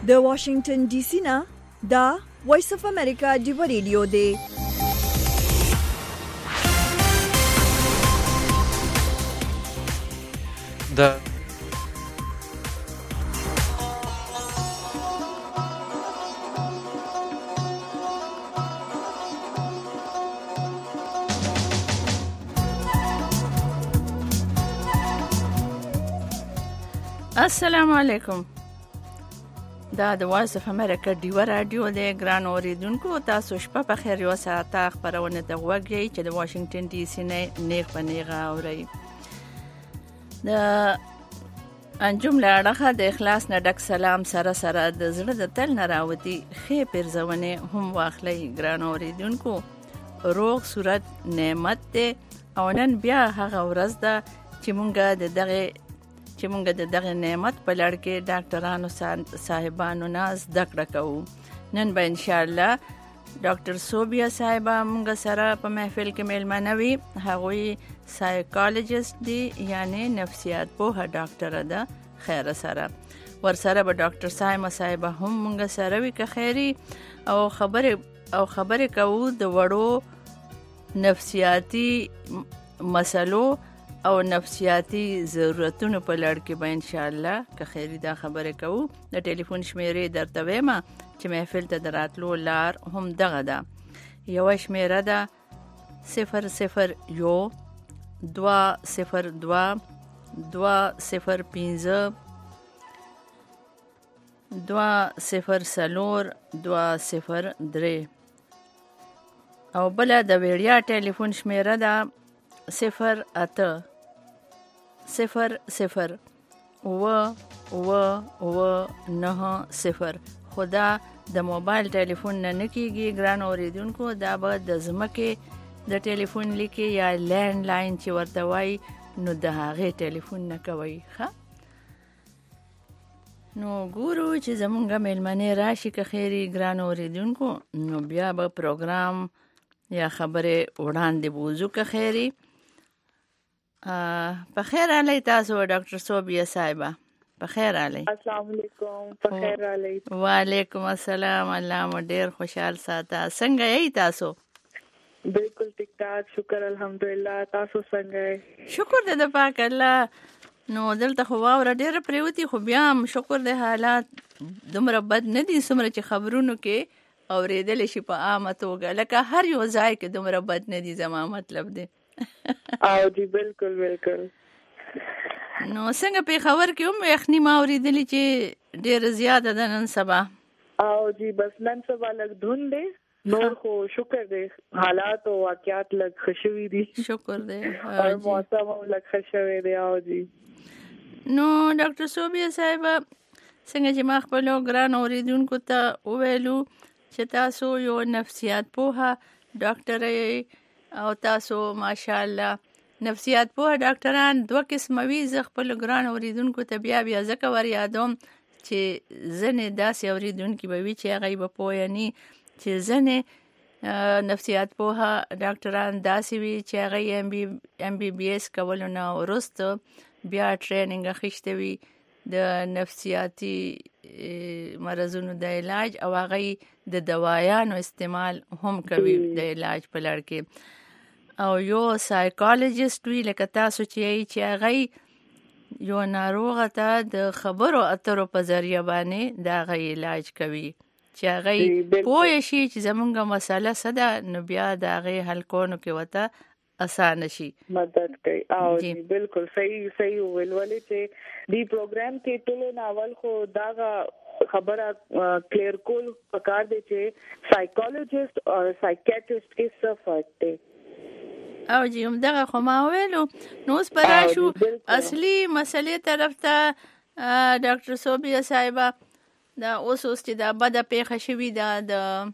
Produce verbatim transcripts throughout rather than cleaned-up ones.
د واشنگټن ډي سي نه دا وایس اف امریکا دی ریډیو دی. د السلام علیکم. دا د وایس اف امریکا دیو رادیو د ګران اوریدونکو تاسو شپه په خیر یو ساعت خبرونه ته وګورئ چې د واشنگټن ډي سي نه نیغ په نیغه اوري. د انجم لاړه د اخلاص نه ډک سلام سره سره د زړه د تل نه راوتی خې پرځونه هم واخلي ګران اوریدونکو. روغ صورت نعمت ده او نن بیا هغه ورځ ده چې مونږه د دغه چې مونږ د دغه نعمت په لړ کې ډاکټرانو صاحبانو نه زده کړه کوو. نن به ان شاء الله ډاکټر صوبیا صاحبه مونږ سره په محفل کې میلمانه وي. هغوی سایکالوجست دی یعنی نفسیات پوهه ډاکټر ده. خیر سره ور سره به ډاکټر صاحب صاحبه هم مونږ سره وي که خیری او خبره او خبره کوو د وړو نفسیاتی مسلو او نفسیاتی ضرورتونو په لړ کې به ان شاء الله که خیری دا خبره کوو. د ټلیفون شمیرې درته وایم چې محفل ته دراتلو لار هم دغه ده. یو شمیره ده صفر صفر یو دوا صفر دوا دوا صفر پنځه دوا صفر سلور دوا صفر درې او بل د ویډیا ټلیفون شمیره ده صفر اته صفر صفر و و و نه صفر. خدا د موبایل ټلیفون نه نکیږي ګران اوریدونکو. دا به د زمکه د ټلیفون لیکي یا لینډ لاین چې ورته وای نو د هغه ټلیفون نه کوي. ښه نو ګورو چې زمونږه میلمنې راشي که خیری ګران اوریدونکو نو بیا به پروګرام یا خبره وړاندې بوزو که خیری. په خیر علی تاسو ډاکټر صوبیا صاحبه په خیر علی. السلام علیکم. په خیر علی. وعلیکم السلام. الله مو ډیر خوشحال ساته. څنګه یې تاسو؟ بالکل ټیک ټاک شکر الحمدلله. تاسو څنګه؟ شکر دې د پاک الله. نو دلته خو واوره ډیره پریوتی خو بیا هم شکر دې حالات دومره بد نه دي څومره چې خبرونو کې اوریدل شي په عامه توګه لکه هر یو ځای کې دومره بد نه دي. زما مطلب دی او جی بالکل بالکل. نو څنګه په خبر کې هم یخني ما اوریدلی چې ډیر زیاته ده نن سبا. او جی بس نن سبا لګ دھند دی نور خو شکر دی حالات او واقعات لګ خوشوي دي. شکر دی او موسم لګ خوشوي دی. او جی نو ډاکټر صوبیا صاحب څنګه چې ما خپل ګران اوریدونکو ته وویلو چې تاسو یو نفسیات پوهه ډاکټر او تاسو ماشاءالله نفسیات پوهه ډاکټران دوه قسمه وي. زه خپل ګران اوریدونکو ته بیا بیا ځکه ور یادوم چې ځنې داسې اوریدونکي به وي چې هغه به پوه ني چې ځنې نفسیات پوهه ډاکټران داسې وي چې هغه ام بي ام بي بي اس کولو نه وروسته بیا ټریننګ اخیسته وي د نفسیاتي مرزونو د علاج او هغه د دوايانو استعمال هم کوي د علاج په لړ کې. او یو سایکالوجست وی لکه تاسو چې چې هغه یو ناروغه ته د خبرو اترو په ذریعہ باندې دا غي علاج کوي چې هغه پوه شي چې زمونږه مسله سده نو بیا دا غي حل کولو کې وته آسان شي مدد کوي. او جی بالکل صحیح صحیح ولولې چې دی پروګرام کې ټولو ناول خو دا خبره کلیر کول پکار دی چې سایکالوجست او سایکیاټریست کې څه فرق دی. او جی هم دغه خو ما ویلو. نو اوس پر راشو اصلي مسلې طرف ته ډاکټر صوبیا صاحبه. دا اوس اوس چې دا بده پیښه شوې ده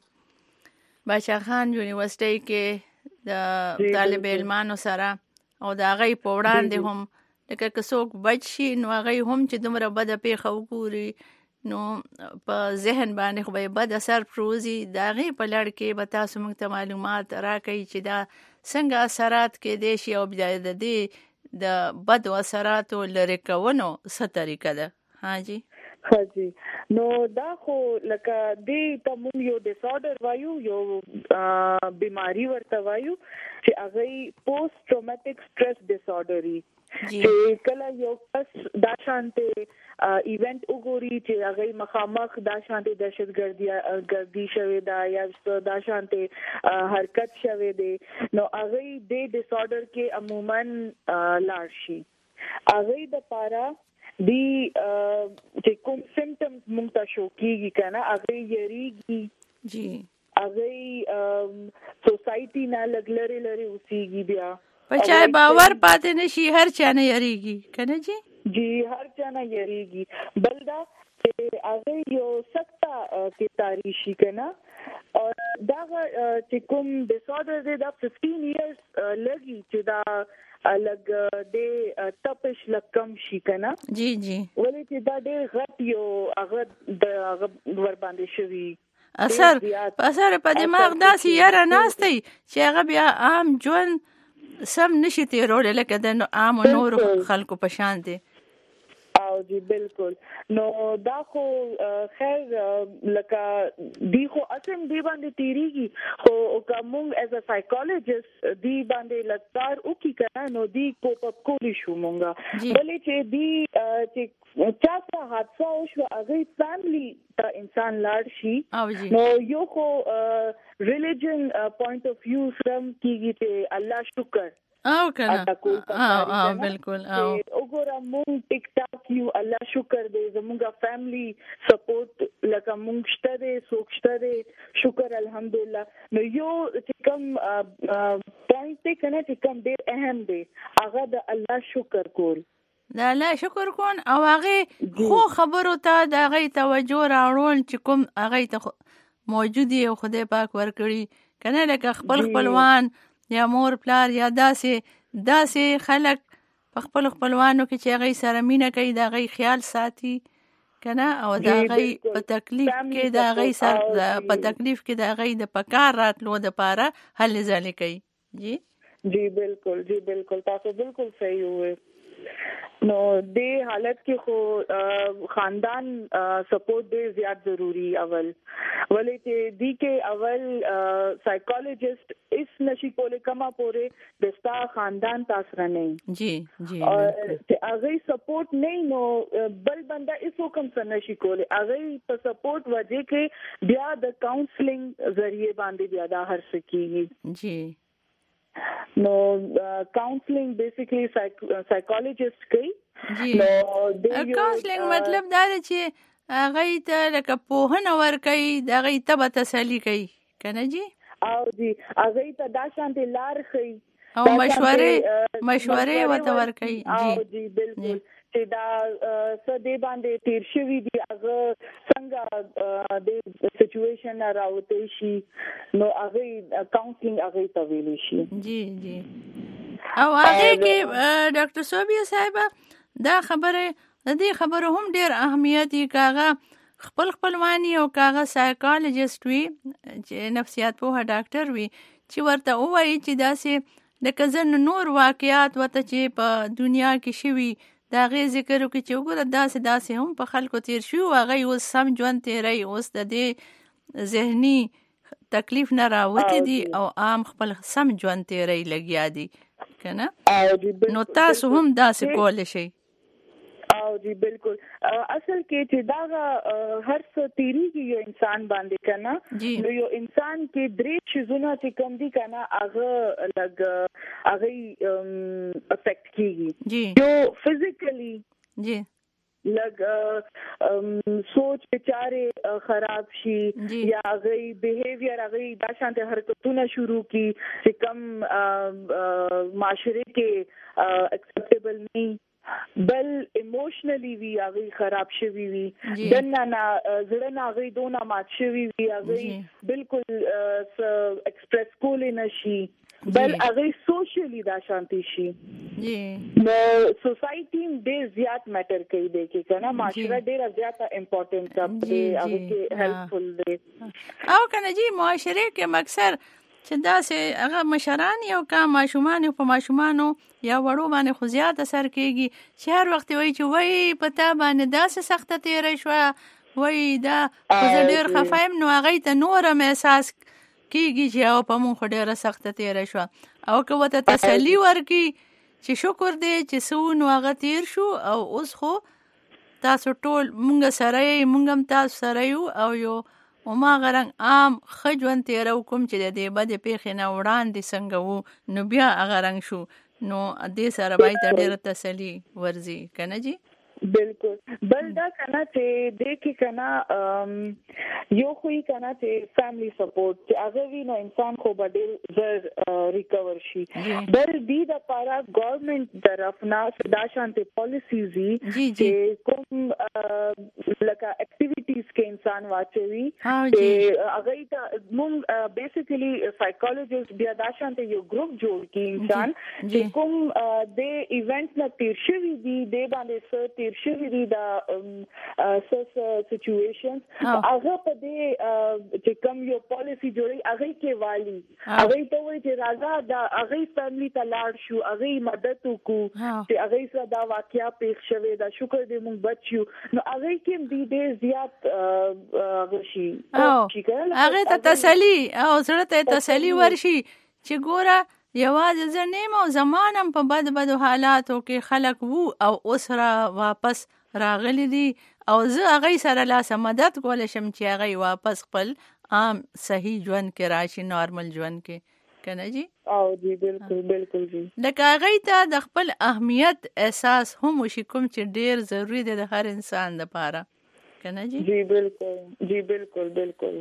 د باچا خان یونیورسيټي کې د طالب علمانو سره او دا غي په وړاندې هم لکه که څوک بچ شي نو هغه هم چې دومره بده پیښه وګوري نو په ذهن باندې خو به بد اثر پروزي. دا غي په لړ کې به تاسو موږ ته معلومات راکړئ چې دا څنګه اثرات کې دي شي او د دې د بد اثراتو لری کولو څه طریقه ده. ها جی خاصي نو دا خو لکه د تموم یو ډیس آرډر وایو یو بیماری ورته وایو چې هغه پوسټ ټروماټیک سټرس ډیس آرډر ای چې کله یو کس دا شانته ایونت وګوري چې هغه مخامخ دا شانته دهشتګردي ګردي شوی دا یا دا شانته حرکت شوی دی نو هغه د ډیس آرډر کې عموما لاړ شي هغه د پاره دی چې کوم سمپټمز مونږ ته شو کیږي کنه هغه یریږي جی هغه سوسايټي نه لګلري لري اوسېږي بیا پچای باور پاتې نشي هر چا نه یریږي کنه جی جی هر چا نه یریږي بلدا چې هغه یو سخته کې تاریخي کنه او دا چې کوم ډیس آرډر دی دا fifteen years لګي چې دا الګ د تپش لکم شي کنه جی جی ولې چې دا ډېر غټ یو هغه د هغه ور باندې شوی اثر اثر په دماغ داسې یاره ناستي چې هغه بیا عام ژوند سم نشي تیرول لکه د عام نور خلکو په شان دي او جی بالکل نو دا خو خیر لکه دی خو اصلا دی باندې تیریږي خو کوم ایز ا سایکولوژیست دی باندې لکار او کی کنه نو دی کوپ اپ کولی شو مونږه بلې چې دی چې چاته حادثه او شو هغه فیملی ته انسان لاړ شي نو یو خو ریلیجن پوینټ اف ویو فرم کیږي چې الله شکر او کنه او او بالکل او وګوره مونږ ټیک ټاک یو الله شکر دې زموږه فیملی سپورټ لکه مونږ شته دې سوچته دې شکر الحمدلله نو یو چې کوم پوینټ ته کنه چې کوم ډېر اهم دی هغه د الله شکر کول دا الله شکر کول او هغه خو خبرو ته د هغه توجه راوړل چې کوم هغه ته موجودي او خدای پاک ورکړي کنه لکه خپل خپلوان یا مور پلار یا داسې داسې خلک په خپل خپلوانو کې چې هغه سره مینه کوي دا غي خیال ساتي کنه او دا غي په تکلیف کې دا غي سره په تکلیف کې دا غي د پکار راتلو د پاره حل ځلې کوي جی جی بالکل جی بالکل تاسو بالکل صحیح وې نو د حالت کې خو خاندان سپورټ ډېر زیات ضروری اول ولې چې دی کې اول سایکولوژیست اس نشي کولای کما پورې د ستا خاندان تاسو نه جی جی او چې هغه سپورټ نه نو بل بندا اس حکم سره نشي کولای هغه په سپورټ وجه کې بیا د کاونسلینګ ذریعہ باندې بیا دا هر څه کیږي جی نو کاونسلینګ بیسیکلی سایکولوژیست کوي جی کاونسلینګ مطلب دا دی چې هغه ته لکه پوهنه ورکوي د هغه ته تسلی کوي کنه جی او جی هغه ته دا شانتي لار خي او مشورې مشورې وته ورکوي جی جی بالکل چې دا سده باندې تیر شوی دی هغه څنګه د سچويشن راوته شي نو هغه کاونسلینګ هغه ته ویل شي جی جی او هغه کې ډاکټر صوبیا صاحب دا خبره د دې خبره هم ډیر اهمیت یې کاغه خپل خپلوانی او کاغه سایکولوژیست وی چې نفسیات په ډاکټر وی چې ورته وایي چې داسې لکه ځن نور واقعیات وته چې په دنیا کې شوي دا غي ذکر وکړي چې وګوره داسې داسې هم په خلکو تیر شو هغه اوس سم ژوند تیری اوس د دې ذهني تکلیف نه راوتی دي او عام خپل سم ژوند تیری لګیا دي کنه نو تاسو هم داسې کول شي او جی بالکل اصل کې چې دا هر څه تیریږي یو انسان باندې کنه نو یو انسان کې درې شیزونه چې کوم دي کنه هغه لګ هغه افیکټ کیږي یو فزیکلی جی لګ سوچ بیچاره خراب شي یا هغه بیهیویر هغه دا شانته حرکتونه شروع کی چې کم معاشره کې ایکسپټیبل نه بل ایموشنلی وی هغه خراب شوی وی دنه نه زړه نه هغه دونه مات شوی وی هغه بالکل ایکسپریس کول نه شي بل هغه سوشلی دا شانتی شي جی نو سوسايټي ډېر زیات میټر کوي دی کې کنه معاشره ډېر زیات امپورټنٹ دی هغه کې هیلپفل دی او کنه جی معاشره کې مکسر چې داسې هغه مشران یو کا ماشومان په ماشومانو یا وړو باندې خو زیات اثر کېږي چې هر وخت وایي چې وایي په تا باندې داسې سخته تېره شوه وایي دا خو زه ډېر خفه یم نو هغوی ته نور هم احساس کېږي چې هغه په مونږ خو ډېره سخته تېره شوه او که ورته تسلي ورکړي چې شکر دی چې څه نو هغه تېر شو او اوس خو تاسو ټول مونږ سره یې مونږ هم تاسو سره یو او یو هماغه رنګ عام ښه ژوند تېرو کوم چې د دې بدې پېښې نه وړاندې څنګه وو نو بیا هغه رنګ شو نو دې سره باید ډېره تسلي ورځي که نه جي بالکل بل دا کنه چې د کې کنه یو خو یې کنه چې فیملی سپورټ چې هغه وی نو انسان خو به ډېر زر ریکور شي بل دې د لپاره ګورنمنت طرف نه دا شانتي پالیسیز چې کوم لکه اکټیویټیز کې انسان واچوي چې هغه ته مونږ بیسیکلی سایکولوژیست بیا دا شانتي یو ګروپ جوړ کی انسان چې کوم د ایونټس نه تیر شوی دي د باندې سر شوی دی دا سس سچویشنز هغه په دې چې کوم یو پالیسی جوړي هغه کې والی هغه ته وایي چې راځه دا هغه فیملی ته لاړ شو هغه مدد وکړو چې هغه سره دا واقعیا پیښ شوه دا شکر دې مونږ بچو نو هغه کې دې ډېر زیات غشي هغه ته تسلی او سره ته تسلی ورشي چې ګوره یوازې زه نیم او زمانم په بد بدو حالاتو کې خلک وو او اوس را واپس راغلی دي او زه هغوی سره لاسه مدد کولی شم چې هغوی واپس خپل عام صحیح ژوند کې راشي نارمل ژوند کې که نه جي او جی بالکل بالکل جی لکه هغوی ته د خپل اهمیت احساس هم وشي کوم چې ډېر ضروري دی د هر انسان دپاره که نه جي جی بالکل جی بالکل بالکل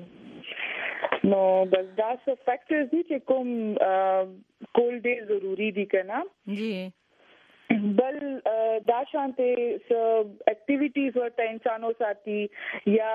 نو بس دا څه فیکټرز دي چې کوم کول ډېر ضروری دي که نه جی بل دا شانته اکټیویټیز ورته انسانو ساتي یا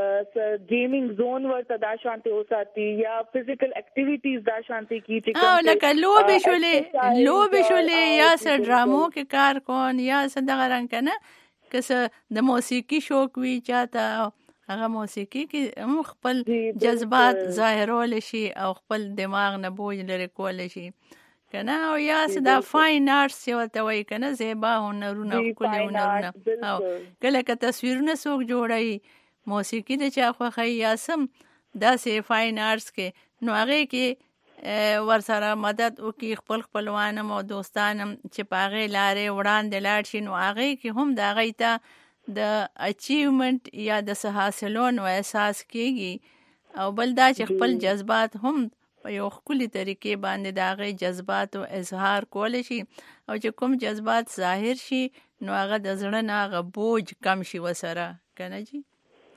گیمینګ زون ورته دا شانته او ساتي یا فزیکل اکټیویټیز دا شانته کی چې او لکه لوبې شولې لوبې شولې یا څه ډرامو کې کار کون یا څه دغه رنګ که نه که څه د موسیقي شوق وي چاته هغه موسیقي کې هم خپل جذبات ظاهرولی شي او خپل دماغ نه بوج لرې کولی شي که نه او یا څه دا فاین آرټس چې ورته وایي که نه زیبا هنرونه ښکلي هنرونه او کله که تصویرونه څوک جوړوي موسیقي د چا خوښوي یا سم داسې فاین آرټس کې نو هغې کې ورسره مدد وکړي خپل خپلوانم او دوستانم چې په هغې لارې وړاندې لاړ شي نو هغې کې هم د هغوی ته د اچیومنٹ یا د څه حاصلونو احساس کېږي او بل دا چې خپل جذبات هم په یو ښکلي طریقې باندې د هغې جذباتو اظهار کولی شي او چې کوم جذبات ظاهر شي نو هغه د زړه نه هغه بوج کم شي ورسره که نه جي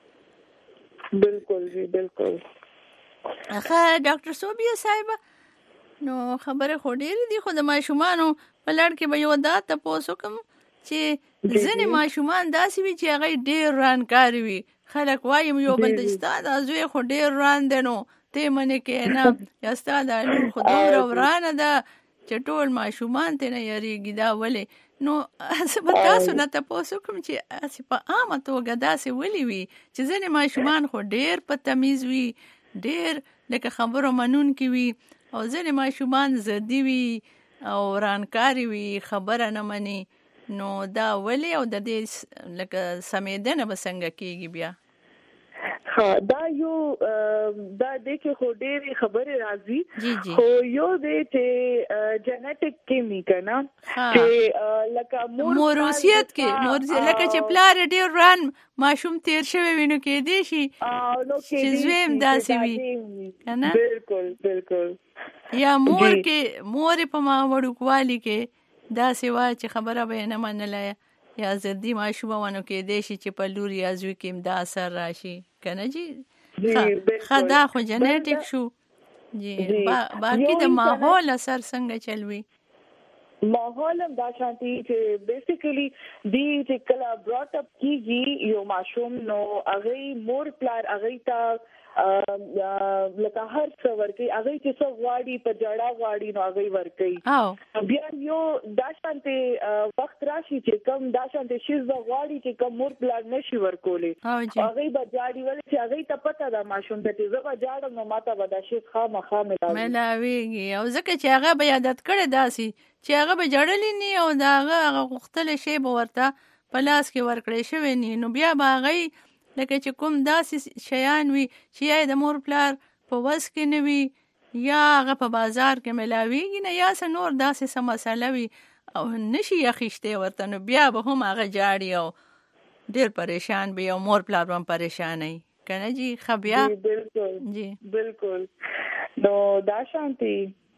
بالکل جی بالکل ښه ډاکټر صوبیه صاحبه نو خبرې خو ډېرې دي خو د ماشومانو په لړ کې به یو دا تپوس وکړم چې ځینې ماشومان داسې وي چې هغوی ډېر رانکاري وي خلک وایم یو بل ته چې ستا دا زوی خو ډېر ران دی نو ته یې منې کښېنه یا ستا دا لور خو دومره ورانه ده چې ټول ماشومان ترې نه یریږي دا ولې نو زه به تاسو نه تپوس وکړم چې هسې په عامه توګه داسې ولې وي چې ځینې ماشومان خو ډېر په تمیز وي ډېر لکه خبرو منونکي وي او ځینې ماشومان ضدي وي او رانکاري وي خبره نه مني نو دا ولی او د دې لکه سمیدنه به څنګه کېږي بیا ها دا یو دا د کې خو ډېرې خبرې راځي خو یو دی چې جنټیک کې می کنه چې لکه موروثیت کې موروثیت لکه چې پلار ډېر ران ماشوم تیر شوی وي نو کېدی شي چې زوی هم داسې وي که نه بالکل بالکل یا مور کې مور په ما وړوکوالي کې داسې وه چې خبره به یې نه منله یا ضدي ماشومه وه نو کېدی شي چې په لور یا زوی کې هم دا اثر راشي که نه جي ښه دا خو جنیټک شو جی باقي د ماحول اثر څنګه چلوي ماحول هم دا شانتي چې بیسیکلی دی چې کله براټ اپ کیږي یو ماشوم نو هغې مور پلار هغې ته لکه هر څو ورکی هغه چې څو غواړي په جړه غواړي نو هغه ورکی بیا یو دا شانته وخت راشي چې کم دا شانته شیز غواړي چې کم مور پلان نشي ورکولې هغه به جاړي ولې چې هغه ته پته ده ماشوم ته چې زه جاړم نو ماته به دا شی خامخا ملاويږي او ځکه چې هغه به عادت کړي داسي چې هغه به جړلې نه او دا هغه غختل شی به ورته په لاس کې ورکړې شوی نه نو بیا به هغه لکه چې کوم داسې شیان وي چې یا د مور پلار په وس کې نه وي یا هغه په بازار کې ملاویږي نه یا څه نور داسې څه مسله وي او نشي اخیستی ورته نو بیا به هم هغه جاړي او ډېر پریشان وي او مور پلار هم پریشان وي که نه جي ښه بیا بالکل جی بالکل نو دا شانتي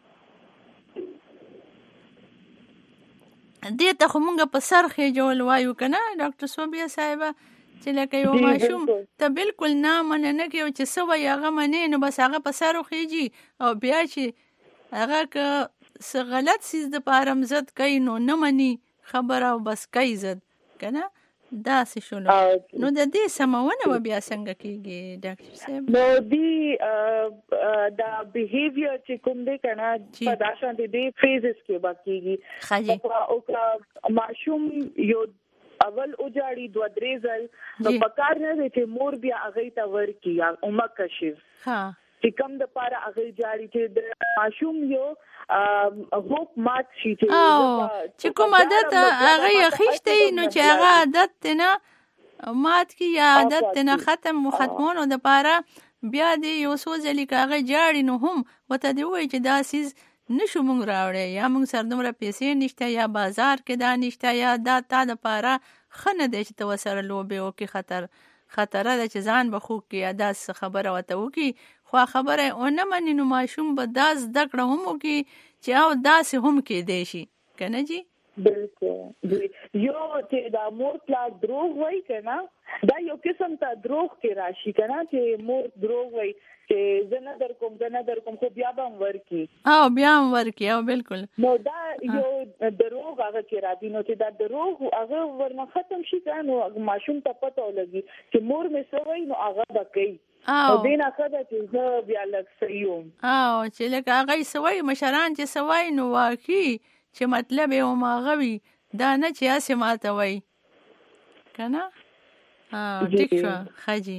دې ته خو مونږ په سر خېجول وایو که نه ډاکټر صوبیه صاحبه چې لکه یو ماشوم ته بالکل نه مننه کوي چې څه وایي هغه منې نو بس هغه په سر وخېجي او بیا چې هغه که څه غلط څیز دپاره مزد کوي نو نه مني خبره او بس کوي زد که نه داسې شولو نو د دې سمونه به بیا څنګه کېږي ډاکټر صاحب نو دی دا بیهیویر چې کوم دی که نه په دا شانتې دې فیزز کې به کېږي او که ماشوم یو اول اوجاړي دوه درې ځل نو پکار نه دی چې مور بیا هغې ته ورکړي یا عمقه شي چې کوم دپاره هغې جاړي چې د ماشوم یو هوپ مات شي چې کوم عادت هغه یې اخیستی نو چې هغه عادت دی نه مات کړي یا عادت دی نه ختم ختمونو دپاره بیا دې یو څو ځلې که هغه جاړي نو هم ورته دې ووایي چې دا څیز نشو مونږ راوړی یا مونږ سره دومره پیسې نشته یا بازار کې دا نشته یا دا تا دپاره ښه نه دی چې ته ورسره لوبې وکړي خطر خطره ده چې ځان به خوږ کړي یا داسې خبره ورته وکړي خو خبره یې ونه مني نو ماشوم به دا زده کړه هم وکړي چې او داسې هم کېدی شي که نه جي بالکل یو چې دا مور پلار دروغ وایي که نه دا یو قسم ته دروغ کې راشي که نه چې مور دروغ وایي چې زه نه در کوم زه نه در کوم خو بیا به هم ورکړي او بیا هم ورکړي او بالکل نو دا یو دروغ هغه کې راځي نو چې دا دروغ هغه ورنه ختم شي که نو ماشوم ته پته ولګي چې مور مې څه وایي نو هغه به کوي او دې نه ښه ده چې زه بیا لږ صحیح وم او چې لکه هغه یې څه وایي مشران چې څه وایي نو واقعي چې مطلب یې هماغه وي دا نه چې هسې ماته وایي که نه ټیک شوه ښه جي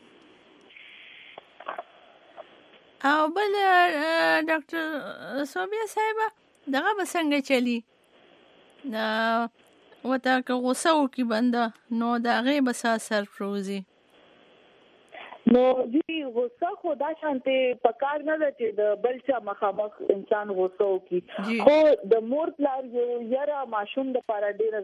او بل ډاکټر صوبیه صاحبه دغه به څنګه چلی ورته که غوسه وکړي بنده نو د هغې به څه اثر پروزي نو جی غوسه خو دا شانتې پکار نه ده چې د بل چا مخامخ انسان غوسه وکړي خو د مور پلار یو یره ماشوم دپاره ډېره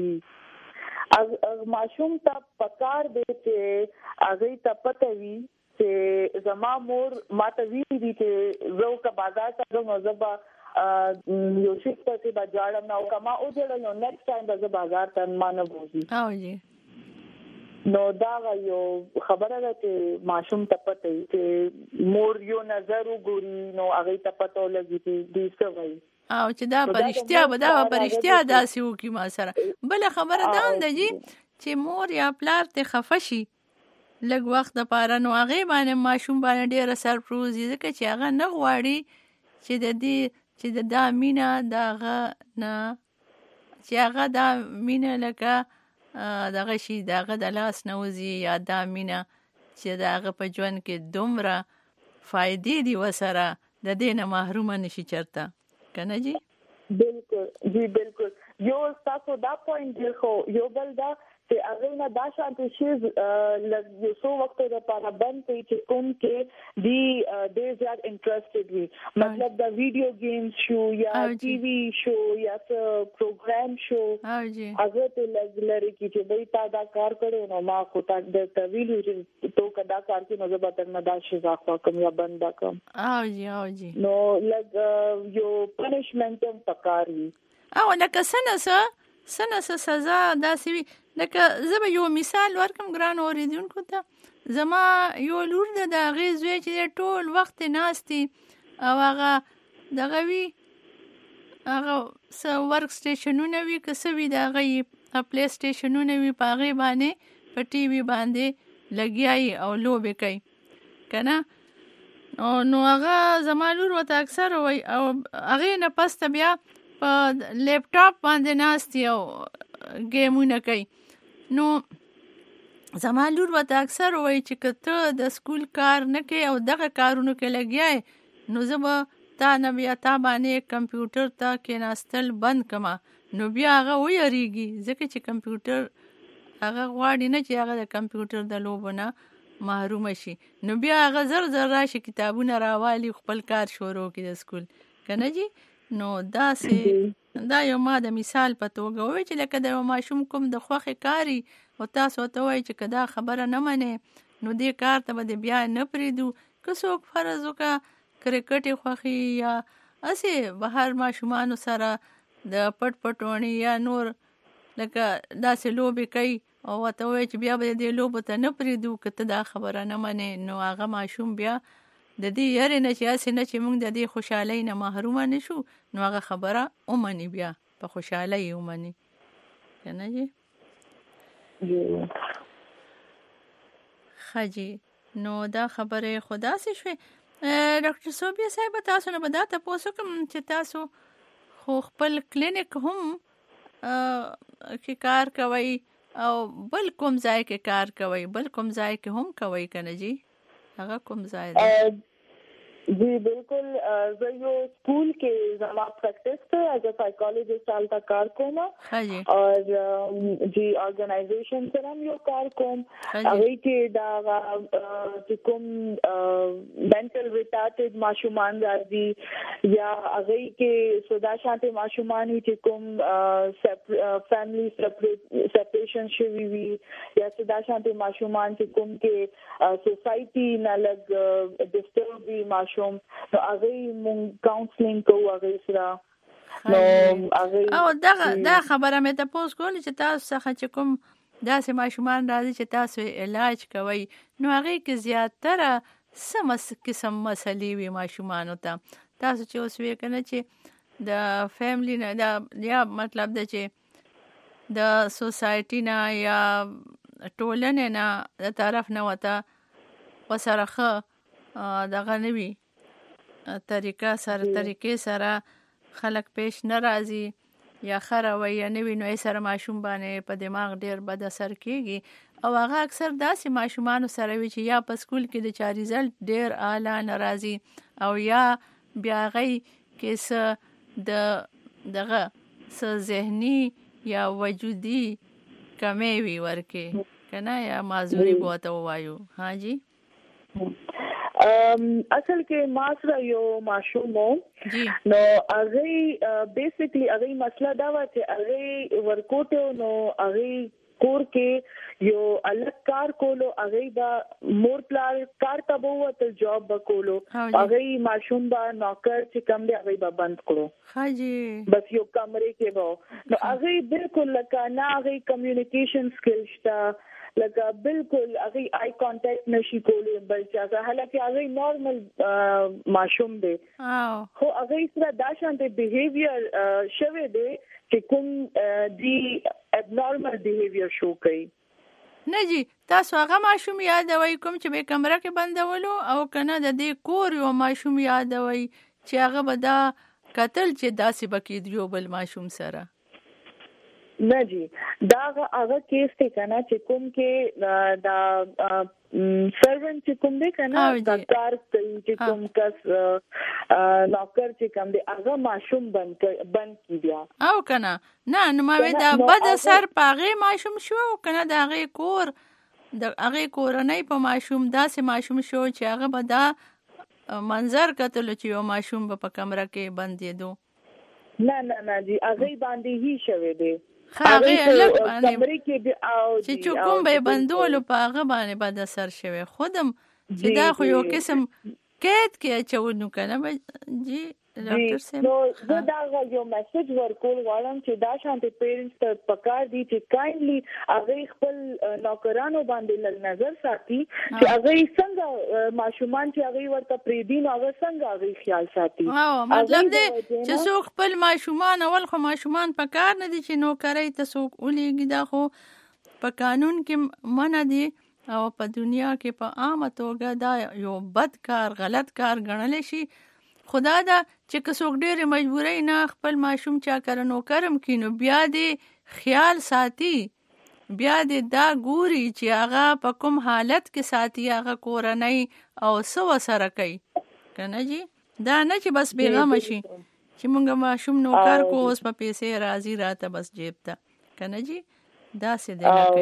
ضروري ماشوم ته پکار دی چې هغې ته پته وي چې زما مور ماته ویلي دي چې زه که بازار ته ځم نو زه به یو شي پسې به جاړم نه او که ما وجړل نو نیکسټ ټایم به زه بازار ته ما نه بوځي نو دا یو خبره ده چې ماشوم ته پته وي چې مور یو نظر وګوري نو هغې ته پته ولګي چې دوی څه وایي او چې دا په رښتیا به دا په رښتیا داسې وکړي ما سره بله خبره دا هم ده جي چې مور یا پلار ته خفه شي لږ وخت دپاره نو هغې باندې ماشوم باندې ډېر اثر پروزي ځکه چې هغه نه غواړي چې د دې چې د دا مینه د هغه نه چې هغه دا مینه لکه دغه شي د هغه د لاس نه وځي یا دا مینه چې د هغه په ژوند کې دومره فایدې دي ورسره د دې نه محرومه نشي چېرته که نه جي بالکل جی بالکل یو ستاسو دا پوینټ دی خو یو بل دا چې هغې نه دا شانتې شي یو څو وختو دپاره بند کړي چې کوم کې دی ډېر زیات انټرسټډ وي مطلب د ویډیو گیمز شو یا ټي وي شو یا څه پروګرام شو هغه ته لږ لرې کړي چې بھئی تا دا کار کړی نو ما خو تا درته ویلي چې تو که دا کار کړي نو زه به درنه دا شی راخوا کړم یا بند به کړم او جي او جي نو لږ یو پنشمنټ هم پکار وي او لکه څه نه څه څه نه څه سزا داسې وي لکه زه به یو مثال ورکړم ګرانو اورېدونکو ته زما یو لور ده د هغې زوی چې ټول وخت یې ناست دي او هغه دغه وي هغه څه ورک سټیشنونه وي که څه وي د هغه یې پلی سټیشنونه وي په هغې باندې په ټي وي باندې لګیا یي او لوبې کوي کنه او نو هغه زما لور ورته اکثر وایي او هغې نه پسته بیا په لیپټاپ باندې ناستې او ګیمونه کوي. نو زما لور ورته اکثر وایي چې که ته د سکول کار نه کوې او دغه کارونو کې لګیا یې نو زه به تا نه بیا تا باندې کمپیوټر ته کېناستل بند کړمه. نو بیا هغه ویریږي ځکه چې کمپیوټر هغه غواړي نه چې هغه د کمپیوټر د لوبو نه محرومه شي. نو بیا هغه زر زر راشي کتابونه راوالي خپل کار شروع کړي د سکول کنه جی. نو داسې دا یو ما د مثال په توګه ووایي چې لکه د یو ماشوم کوم د خوښې کاري او تاسو ورته وایي چې که دا خبره نه منې نو دې کار ته به دې بیا نه پرېږدو. که څوک فرض وکړه کرکټ یې خوښي یا هسې بهر ماشومانو سره د پټ پټوڼي یا نور لکه داسې لوبې کوي او ورته وایي چې بیا به دې لوبو ته نه پرېږدو که ته دا خبره نه منې نو هغه ماشوم بیا د دې یارې نه چې هسې نه چې موږ د دې خوشحالۍ نه محرومه نه شو نو هغه خبره ومني بیا په خوشحالۍ یې ومني که نه جي. ښه جي نو دا خبرې خو داسې شوې. ډاکټر صوبیه صاحب تاسو نه به دا تپوس وکړم چې تاسو خو خپل کلینیک هم کې کار کوئ او بل کوم ځای کې کار کوئ بل کوم ځای کې هم کوئ که نه جي هغه کوم ځای دی؟ जी बिल्कुल زه یو school کې زما پریکټس ته ایز ا سایکالوجسٹ حالتا کار کوم اور جی آرګنایزیشن سره یو کار کوم هغه کې دا چې کوم منټل ریټارډډ ماشومان راځي یا هغه کې سودا شانتي ماشومان چې کوم فیملی سپریشن شوی وي یا سودا شانتي ماشومان چې کوم کې سوسایټي نه لګ ډیسټرب وي ماشوم نو هغه مونږ کاونسلینګ کوو هغه سره. نو هغه او دا دا خبره مې تاسو کول چې تاسو څخه چې کوم داسې ماشومان راځي چې تاسو علاج کوئ نو هغه کې زیاتره څه قسم مسلې وي ماشومانو ته تاسو چې اوس وی کنه چې د فیملی نه دا یا مطلب دا چې د سوسایټي نه یا ټولنې نه د طرف نه وته وسره ښه دغه نه وي طریقه سره طریقې سره خلک پیش نه راځي یا ښه رویه نه وي نو یې سره ماشوم باندې په دماغ ډېر بد اثر کېږي او هغه اکثر داسې ماشومانو سره وي چې یا په سکول کې د چا ریزلټ ډېر اعلی نه راځي او یا بیا هغوی کې څه د دغه څه ذهني یا وجودي کمی وي ورکې که نه یا معذوري به ورته ووایو. ها جی اصل کې ما سره یو ماشوم نو هغه بیسیکلی هغه مسله دا و چې هغه ورکوټو نو هغه کور کې یو الګ کار کولو هغه با مور پلار کار ته ووت جاب وکولو هغه ماشوم با نوکر چې کم دی هغه با بند کړو ها جی بس یو کمرې کې وو نو هغه بالکل لکه نه هغه کمیونیکیشن سکل شته لکه بالکل هغه آی کانټیکټ نشي کولی بل چا حالکه هغه نارمل ماشوم دی خو هغه سره دا شانته بیهیویر شوه دی چې کوم دی ابنورمال بیهیویر شو کوي. نه جی تاسو هغه ماشوم یادوي کوم چې به کمره کې بندولو او کنه د دې کور یو ماشوم یادوي چې هغه به دا قتل چې داسې بکید یو بل ماشوم سره؟ نه جی دا هغه کیس ته کنه چې کوم کې دا سرونټ چې کوم دی کنه دا کار کوي چې کوم کس نوکر چې کوم دی هغه ماشوم بند بند کی بیا او کنه نه نو ما دا بد اثر پاغه ماشوم شو کنه دا هغه کور د هغه کورنۍ په ماشوم داسې ماشوم شو چې هغه به دا منظر کتل چې یو ماشوم په کمره کې بندې دو. نه نه نه جی هغه باندې هی شوه دی هغه لک باندې چې کوم به بندولو په هغه باندې بد اثر شوی خودم چې دا خو یو قسم کېد کې چونو کنه جی ډاکټر صاحب نو زه دا یو میسج ورکول غواړم چې دا شانتي پیرنټس ته پکار دي چې کایندلی هغه خپل نوکرانو باندې نظر ساتي چې هغه څنګه ماشومان چې هغه ورته پریدي نو هغه څنګه هغه خیال ساتي. او مطلب دې چې څوک خپل ماشومان اول خو ماشومان پکار نه دي چې نوکرۍ ته څوک ولېږي دا خو په قانون کې منع دي او په دنیا کې په عامه توګه دا یو بد کار غلط کار ګڼل شي. خدا دا چې که څوک ډېرې مجبورۍ نه خپل ماشوم چا کره نوکرم کړي نو بیا دې خیال ساتي، بیا دې دا ګوري چې هغه په کوم حالت کې ساتي هغه کورنۍ او څه ورسره کوي که نه جي. دا نه چې بس بېغمه شي چې مونږ ماشوم نوکر کو اوس په پیسې راځي راته بس جیب ته که نه جي. داسې دی نه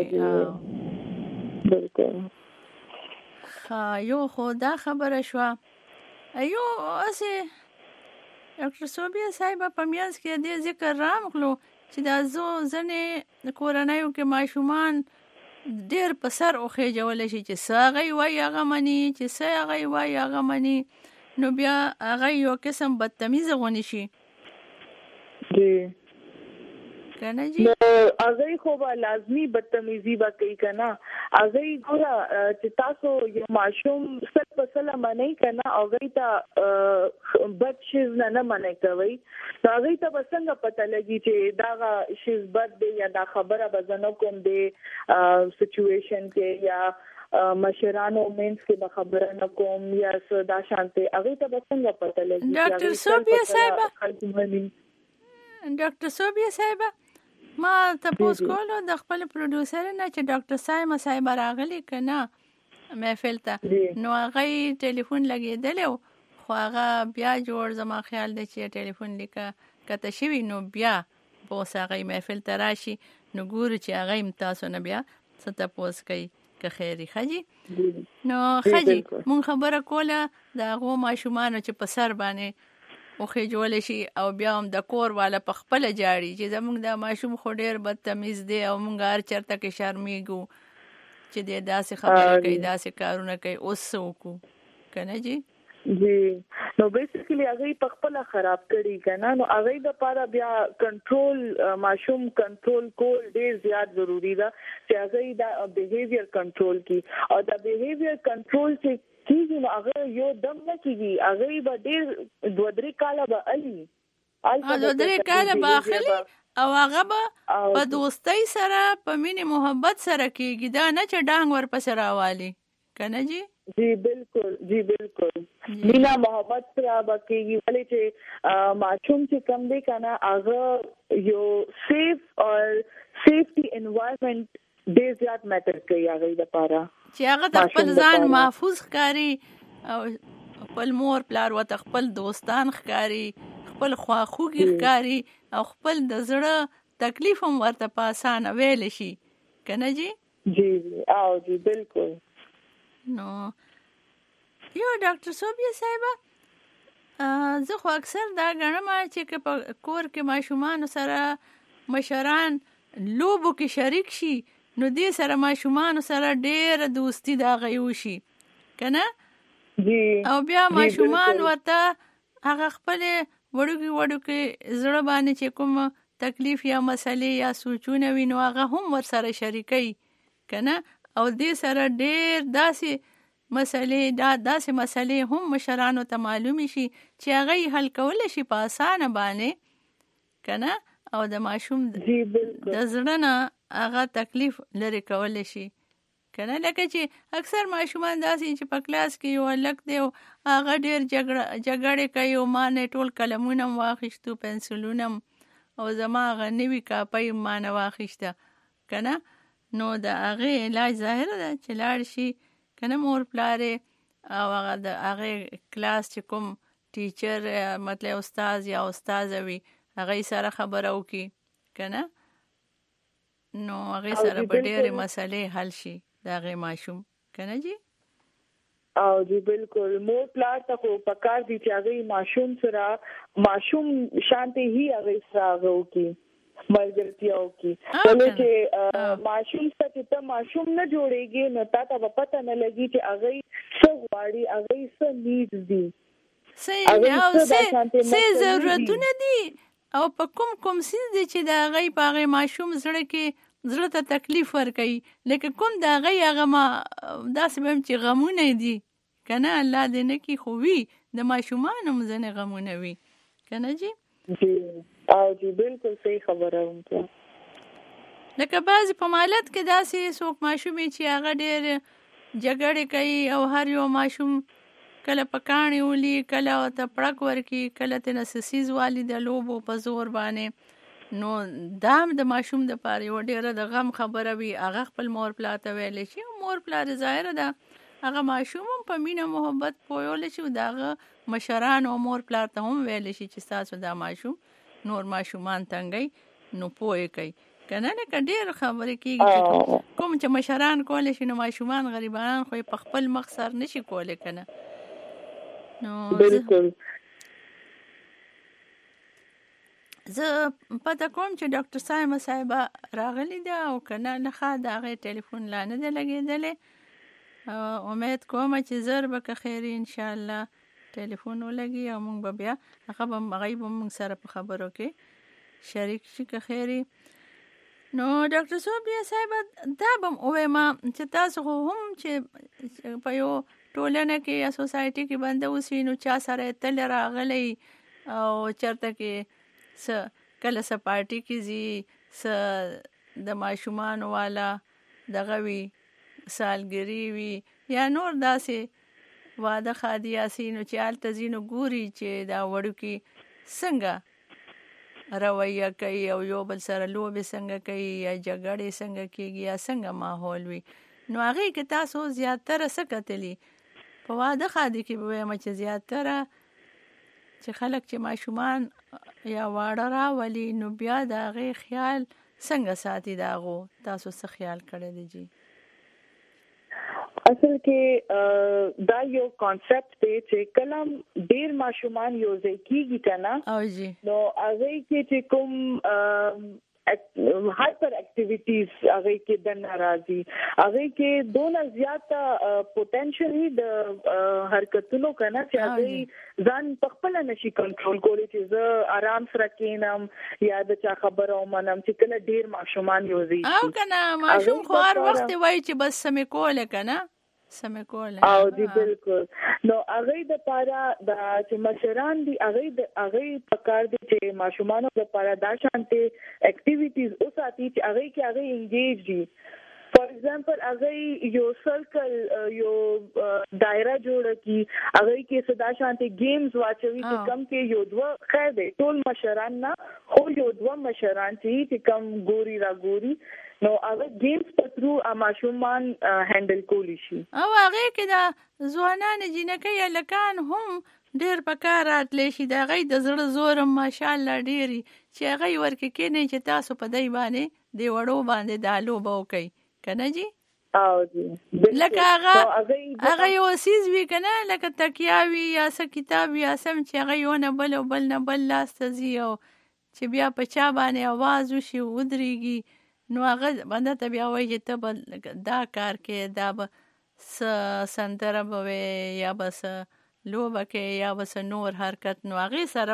کوي. بالکل. ښه یو خو دا خبره شوه. یو هسې ډاکټر صوبیه صاحبه په میانځ کې دې ذکر رامغلو چې دا زو ځنې کورنیو کې ماشومان ډېر په سر وخېجولی شي چې څه هغوی وایي هغه مني، چې څه هغوی وایي هغه مني، نو بیا هغه یو قسم بدتمیزه غونې شي جی که نه جي. هغوی خو به لازمي بدتمیزي به کوي که نه. هغوی ګوره چې تاسو یو ماشوم سل په سله منئ که نه هغوی ته بد شیز نه نه منئ کوئ نو هغوی ته به څنګه پته لګي چې دغه شیز بد دی یا دا خبره به زه نه کوم دی سچویشن کې یا مشرانو مینس کې به خبره نه کوم یا څه دا شانتې هغوی ته به څنګه پته لګي. ډاکټر صوبیه صاحبه ډاکټر صوبیه صاحبه ما تپوس کولو د خپل پروډوسر نه چې ډاکټر صاحب صاحب راغلی که نه محفل ته نو هغه ټلیفون لګېدلی خو هغه بیا جوړ زما خیال دی چې ټلیفون لیکه کته شوي نو بیا به اوس هغه محفل ته راشي نو ګورو چې هغه هم تاسو نه بیا څه تپوس کوي که خیري ښه جي. نو ښه جي مونږ خبره کوله د هغو ماشومانو چې په سر باندې وخېجولی شي او بیا هم د کور والا په خپله جاړي چې زموږ دا ماشوم خو ډېر بدتمیز دی او موږ هر چېرته کې شرمېږو چې دی داسې خبرې کوي داسې کارونه کوي اوس څه وکړو که نه جي. جی نو بیسیکلی هغوی په خپله خراب کړي که نه نو هغوی دپاره بیا کنټرول ماشوم کنټرول کول ډېر زیات ضروري ده چې هغوی دا بیهیویر کنټرول کړي او دا بیهیویر کنټرول چې کیږي نو هغه یو دم نه کیږي هغوی به ډېر دوه درې کاله به علي دوه درې کاله به اخلي او هغه به په دوستۍ سره په مینې محبت سره کیږي دا نه چې ډانګ ورپسې راوالي که نه جي. جی بالکل جی بالکل مینا محبت سره به کیږي ولې چې ماشوم چې کم دی که نه هغه یو سیف او سیفټي انوایرمنټ ډېر زیات میټر کوي هغوی دپاره چې هغه د خپل ځان محفوظ ښکاري او خپل مور پلار ورته خپل دوستان ښکاري خپل خواخوږي ښکاري او خپل د زړه تکلیف هم ورته په اسانه ویلی شي که نه جي. جی او جی بالکل. نو یو ډاکټر صوبیه صاحبه زه خو اکثر دا ګڼم چې که په کور کې ماشومانو سره مشران لوبو کې شریک شي نو دې سره ماشومانو سره ډېره دوستي د هغوی وشي که نه او بیا ماشومان ورته هغه خپلې وړوکې وړوکې زړه باندې چې کوم تکلیف یا مسلې یا سوچونه وي نو هغه هم ورسره شریکوي که نه او دې سره ډېر داسې مسلې دا داسې مسلې هم مشرانو ته معلومې شي چې هغه یې حل کولی شي په اسانه باندې که نه او د ماشوم د زړه نه هغه تکلیف لرې کولی شي که نه. لکه چې اکثر ماشومان داسې چې په کلاس کې یو هلک دی او هغه ډېر جګړه جګړې کوي او ما نه ټول قلمونه هم واخیستو پنسلونه هم او زما هغه نوي کاپۍ ما نه واخیسته که نه نو د هغې علاج ظاهره ده چې لاړ شي که نه مور پلار او هغه د هغې کلاس چې کوم ټیچر مطلب استاد یا استاذه وي هغې سره خبره وکړي که نه نو هغې سره به ډېرې مسلې حل شي د هغې ماشوم که نه جي. او جی بالکل مور پلار ته خو پکار دي چې هغوی ماشوم سره ماشوم شانتې هي هغوی سره هغه وکړي ملګرتیا وکړي ولې چې ماشوم سره چې ته ماشوم نه جوړېږي نو تا ته به پته نه لګي چې هغوی څه غواړي هغوی څه نیډز دي څه څه ضرورتونه دي او په کوم کوم څیز دی چې د هغوی په هغې ماشوم زړه کې زړه ته تکلیف ورکوي لکه کوم د هغوی هغه ما داسې به هم چې غمونه دي که نه الله دې نه کړي خو وي د ماشومانو هم ځینې غمونه وي که نه جي. جی او جی بالکل صحیح خبره هم لکه بعضې په مالت کې داسې څوک ماشومې چې هغه ډېر جګړې کوي او هر یو ماشوم کله په کاڼي ولي، کله ورته پړک ورکي، کله ترنه څه څیز والي د لوبو په زور باندې. نو دا هم د ماشوم دپاره یوه ډېره د غم خبره وي. هغه خپل مور پلار ته ویلی شي، مور پلار ظاهره ده هغه ماشوم هم په مینه محبت پویولی شي، د هغه مشران او مور پلار ته هم ویلی شي چې ستاسو دا ماشوم نور ماشومان تنګئ نو پوه کوي که نه. لکه ډېر خبرې کېږي چې کوم چې مشران کولی شي نو ماشومان غریبانان خو یې په خپل مخ سر نه شي کولی که نه. نو بالکل زه پته کوم چې ډاکټر صاحبه صاحبه راغلی ده او که نه نښه د هغې ټلیفون لا نه دی لګېدلی. امید کوم چې زر به که خیري انشاءالله ټلیفون ولګي او موږ به بیا هغه به هغوی به موږ سره په خبرو کې شریک شي که خیري. نو ډاکټر صوفیا صاحبه دا به م ووایم چې تاسو خو هم چې په یو ټولنه کې یا سوسایټي کې بنده اوسي نو چا سره یې تل راغلی او چېرته کې څه کله څه پارټي کې ځي، څه د ماشومانو والا دغه وي سالګري وي یا نور داسې واده خادیاسي نو چې هلته ځي نو ګوري چې دا وړوکي څنګه رویه کوي او یو بل سره لوبې څنګه کوي یا جګړې څنګه کېږي یا څنګه ماحول وي. نو هغې کې تاسو زیاتره څه کتلي؟ په واده خادي کې به وایم چې زیاتره چې خلک چې ماشومان یا واړه راولي نو بیا د هغې خیال څنګه ساتي د هغو تاسو څه خیال کړی دی؟ جی اصل کې دا یو کانسپټ دی چې کلم ډیر ماشومان یو ځای کېږي که نه او جی نو هغې کې چې کوم هایپر اکټیویټیز هغې کې دننه راځي، هغې کې دونه زیاته پوټینشل وي د حرکتونو که نه چې هغې ځان په خپله نشي کنټرول کولی چې زه آرام سره کښېنم یا د چا خبره ومنم چې کله ډېر ماشومان یو ځای شي. او که نه ماشوم خو هر وخت وایي چې بس سمې کولی که نه سمې کولی. او دی بالکل. نو هغې دپاره دا چې مشران دي هغې هغې پکار دي چې ماشومانو دپاره دا شانتې اکټیویټیز وساتي چې هغې کې هغې انګیج دي. فار ایگزامپل هغې یو سرکل یو دایره جوړه کړي، هغې کې څه دا شانتې گیمز واچوي چې کم کې یو دوه خیر دی ټول مشران نه خو یو دوه مشران چې کم ګوري را ګوري نو هغه گیمز په ترو ماشومان هینډل کولی شي. او هغې کې دا ځوانان جینکۍ هلکان هم ډېر په کار راتلی شي، د هغې د زړه زور هم ماشاءالله ډېري چې هغې ورکې کېنئ چې تاسو په دی باندې د وړو باندې دا لوبه وکئ که نه جي؟ او جی لکه هغه هغه یو څیز وي که نه لکه تکیا وي یا څه کتاب وي یا سم چې هغه یو نه بل او بل نه بل لاس ته ځي او چې بیا په چا باندې اواز وشي ودرېږي نو هغه بنده ته بیا وایي چې ته به دا کار کې دا به څه سندره به وې یا به څه لوبه کې یا به څه نور حرکت نو هغې سره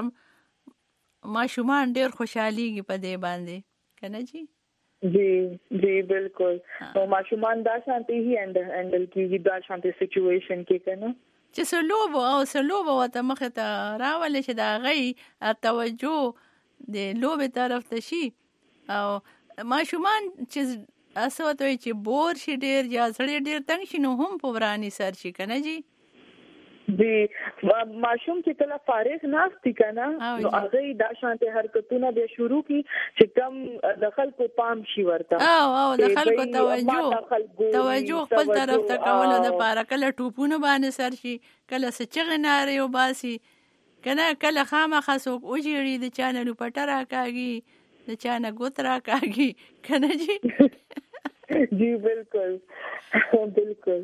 ماشومان ډېر خوشحالېږي په دې باندې که نه جي؟ جی جی بالکل. نو ماشومان دا شانتې هي هینډل کېږي دا شانتې سچویشن کې که نه چې څه لوبه او څه لوبه ورته مخې ته راولي چې د هغې توجه د لوبې طرف ته شي او ماشومان چې اسه ورته وایي چې بور شي ډېر یا زړه ډېر تنګ شي نو هم په وراني سر شي که نه جي؟ جی ماشوم چې کله فارغ ناست دي که نه نو هغې دا شانتې حرکتونه بیا شروع کړي چې کم د خلکو پام شي ورته او او د خلکو توجه توجه خپل طرف ته کولو دپاره کله ټوپونه باندې سر شي کله څه چغې نارې وباسي که نه کله خامخا څوک وژېړي د چا نه لوپټه راکاږي د چا نه ګوت راکاږي که نه جي؟ جی بالکل بالکل.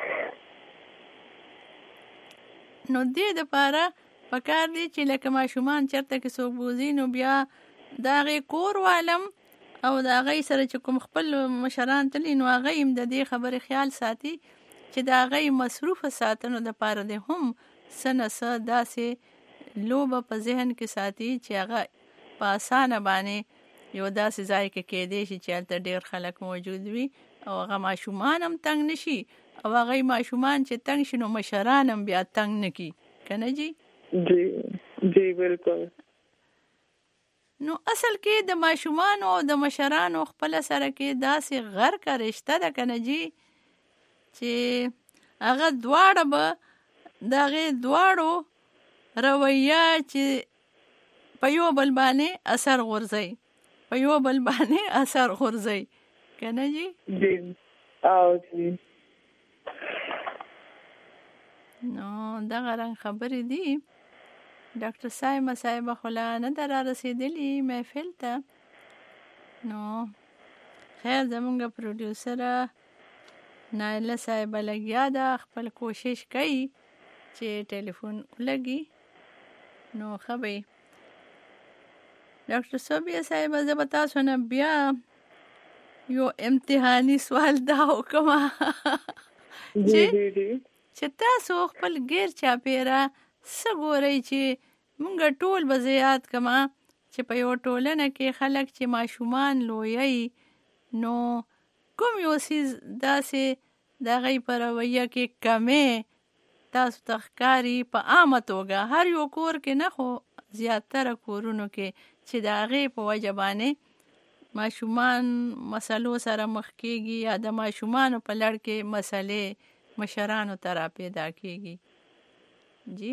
نو دې دپاره پکار دی چې لکه ماشومان چېرته کې څوک بوځي نو بیا د هغې کور والم او د هغې سره چې کوم خپل مشران تلي نو هغې هم د دې خبرې خیال ساتي چې د هغې مصروفه ساتنو دپاره دی هم څه نه څه داسې لوبه په ذهن کې ساتي چې هغه په اسانه باندې یو داسې ځای کې کېدی شي چې هلته ډېر خلک موجود وي او هغه ماشومان هم تنګ نشي او هغه ماشومان چې تنګ شي نو مشران هم بیا تنګ نه کي که نه جي؟ جی جی بالکل. نو اصل کې د ماشومان او د مشرانو خپل سره کې داسې غر کا رشته ده کنه جی چې هغه دواړه به دغه دواړو رویه چې په یو بل باندې اثر غورځي په یو بل باندې اثر غورځي کنه جی جی او جی نو دغه رنګ خبرې دي. ډاکټر سایمه صاحب خلا نه در رسیدلی محفل ته. نو خیر زمونږ پروډیوسر نایله صاحب لګیا ده خپل کوشش کوي چې ټلیفون لګي. نو خبي ډاکټر صوبیا صاحب زه به تاسو نه بیا یو امتحاني سوال دا وکم چې تاسو خپل غیر چاپیره څه ګورئ چې مونږ ټول به زیات کما چې په یو ټولنه کې خلک چې ماشومان لویي نو کوم یو څیز داسې د هغې په رویه کې کمې تاسو ته ښکاري په عامه توګه هر یو کور کې نه خو زیاتره کورونو کې چې د هغې په وجه باندې ماشومان مسلو سره مخ کېږي یا د ماشومانو په لړ کې مسلې مشرانو ته را پیدا کېږي. جی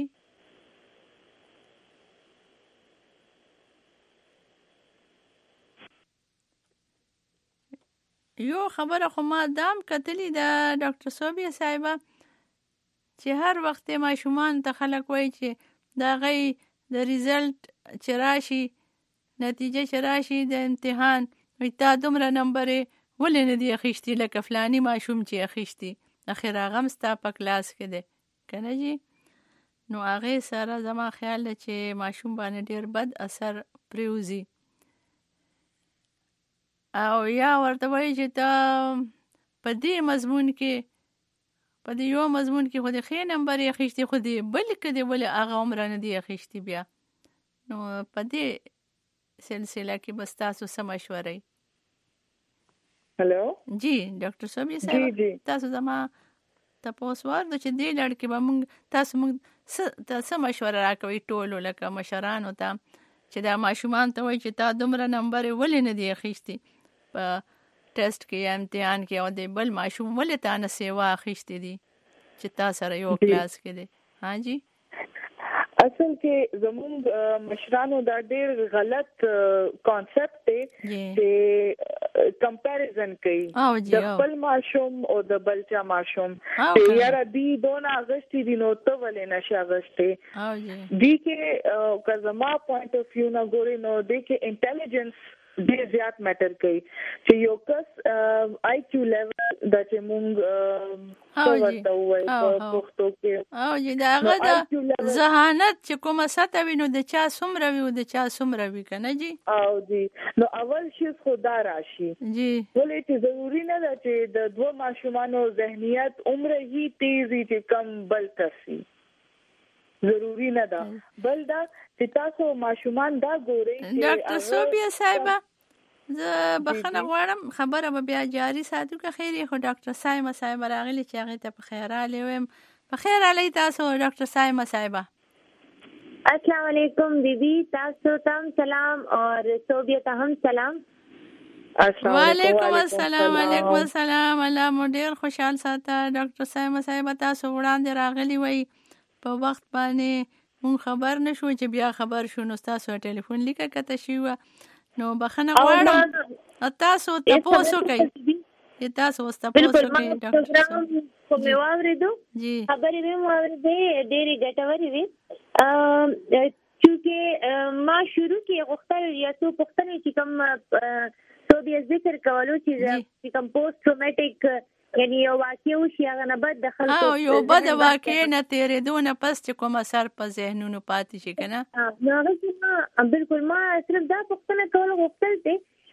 یو خبره خو ما دام کتلی د ډاکټر صوبیا صاحبه چې هر وخت ماشومان ته خلک وایي چې د هغې د ریزلټ چې راشي نتیجه چې راشي د امتحان وایي تا دومره نمبرې ولې نه دي اخیستي لکه فلاني ماشوم چې اخیستي اخر هغه هم ستا په کلاس کې دی که نه جي. نو هغې سره زما خیال ده چې ماشوم باندې ډېر بد اثر پرېوځي او یا ورته وایي چې ته په دې مضمون کې په دې یو مضمون کې خو د ښې نمبر یې اخیستي خو دې بل کې دې ولې هغه عمره نه دي اخیستي بیا. نو په دې سلسله کې بس تاسو څه مشوره یې؟ هلو جی ډاکټر صوبیا صاحب تاسو زما تپوس ورده چې دې لړ کې به موږ تاسو موږ څه مشوره راکوئ ټولو لکه مشرانو ته چې دا ماشومان ته وایي چې تا دومره نمبر ولې نه دي اخیستي په ټیسټ کې یا امتحان کې او د بل ماشوم ولې تا نه سیوا اخیستې دي چې تا سره یو کلاس کې دی. ها جی اصل کې زموږ مشرانو دا ډېر غلط کانسپټ دی چې کمپیریزن کوي د خپل ماشوم او د بل چا ماشوم چې یاره دی دونه اغشتي دي نو ته ولې نشې اغشتې دی کې که زما پوینټ اف ویو نه ګورې نو دی کې انټیلیجنس ډېر زیات میټر کوي چې یو کس آی کیو لیول دا چې مونږ څه ورته ووایو په پښتو کې او جی د هغه د ذهانت چې کومه سطح وي نو د چا څومره وي او د چا څومره وي که نه جی او جی نو اول شیز خو دا راشي جی ولې چې ضروري نه ده چې د دوه ماشومانو ذهنیت عمره هی تیز وي چې کم بل تسي ضروری نه ده بل دا چې تاسو ماشومان دا ګورئ چې ډاکټر صوبیا صاحبه زه بخښنه غواړم خبره به بیا جاري ساتو که خیر خو ډاکټر سایمه صاحبه راغلي چې هغې ته په خیر راغلی ویم په خیر راغلی تاسو ډاکټر سایمه صاحبه. السلام علیکم بیبي تاسو ته هم سلام اور صوبیا ته هم سلام. وعلیکم السلام علیکم السلام الله مو ډېر خوشحال ساته ډاکټر سایمه صاحبه تاسو وړاندې راغلي وئ په وخت باندې مونږ خبر نشو چې بیا خبر شو نو تاسو ټلیفون لیکه کته شي نو بخنه غواړم تاسو تاسو کوي تاسو اوس تاسو کوي ډاکټر خو مې واورېدو خبرې مې واورېدې ډېرې ګټورې وې چونکې ما شروع کې غوښتل یا څو پوښتنې چې کوم صوبیا ذکر کولو چې کوم پوسټ ټروماټیک یعنی یو واقع وشي هغه نه بد د خلکو او یو بد واقع نه تېرېدو نه پس چې کوم اثر په ذهنونو پاتې شي که نه نو هغه بالکل ما صرف دا پوښتنه کول غوښتل دی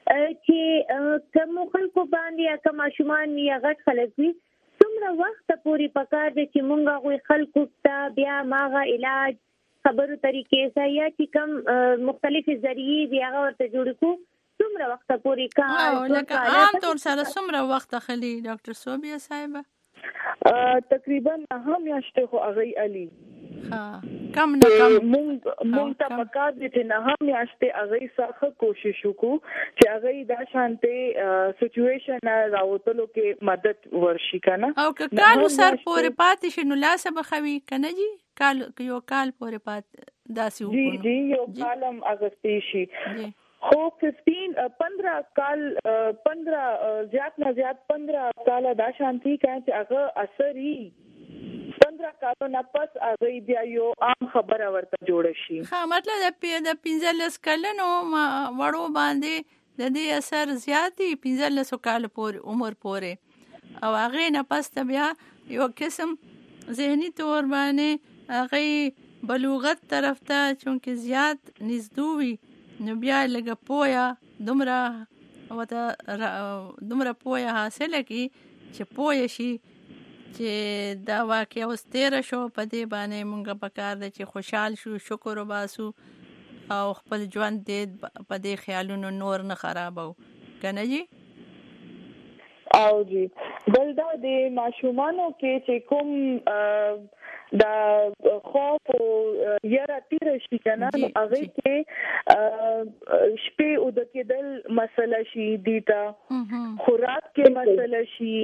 چې کومو خلکو باندې یا کوم ماشومان یا غټ خلک وي څومره وخته پورې پکار دی چې مونږ هغوی خلکو ته بیا هماغه علاج خبرو طریقې سره یا چې کوم مختلفې ذریعې دي هغه ورته جوړې کړو څومره وخته پورې کار لکه عام طور سره څومره وخت اخلي ډاکټر صوبیا صاحبه؟ تقریبا نهه میاشتې خو هغې علي ها کم نه کم مونږ مونږ ته پکار دي چې نه هم یاشته هغه سخه کوشش وکړو چې هغه دا شانته سچويشن راوتلو کې مدد ورشي کنه او که کالو سر پورې پاتې شنو لاسه بخوي کنه جی کال یو کال پورې پات داسې وکړو جی جی یو کالم اغستی شي خو پندرہ پندرہ کال پندرہ زیات نه زیات پندرہ کال دا شانتي کای چې هغه اثري پندرہ کالو نه پس هغه بیا یو عام خبره ورته جوړ شي. ها مطلب د پنځلس کلنو وړو باندې د دې اثر زیاتی پنځلس کال پورې عمر پورې او هغه نه پس بیا یو قسم ذهني تور باندې هغه بلوغت طرف ته چونکه زیات نږدې وي نو بیا لږه پویا دومره وته دومره پویا حاصله کی چې پویا شي چې دا واقعیا اوس تیر شو په دې باندې مونږه پکار ده چې خوشحال شو شکر وباسو او خپل ژوند دې په دې خیالونو نور نه خرابو کنه جی او جی بل دا د ماشومانو کې چې کوم دا خوف او یاره تیر شي کنه هغه کې شپې او د کېدل مسله شي دیتا خوراک کې مسله شي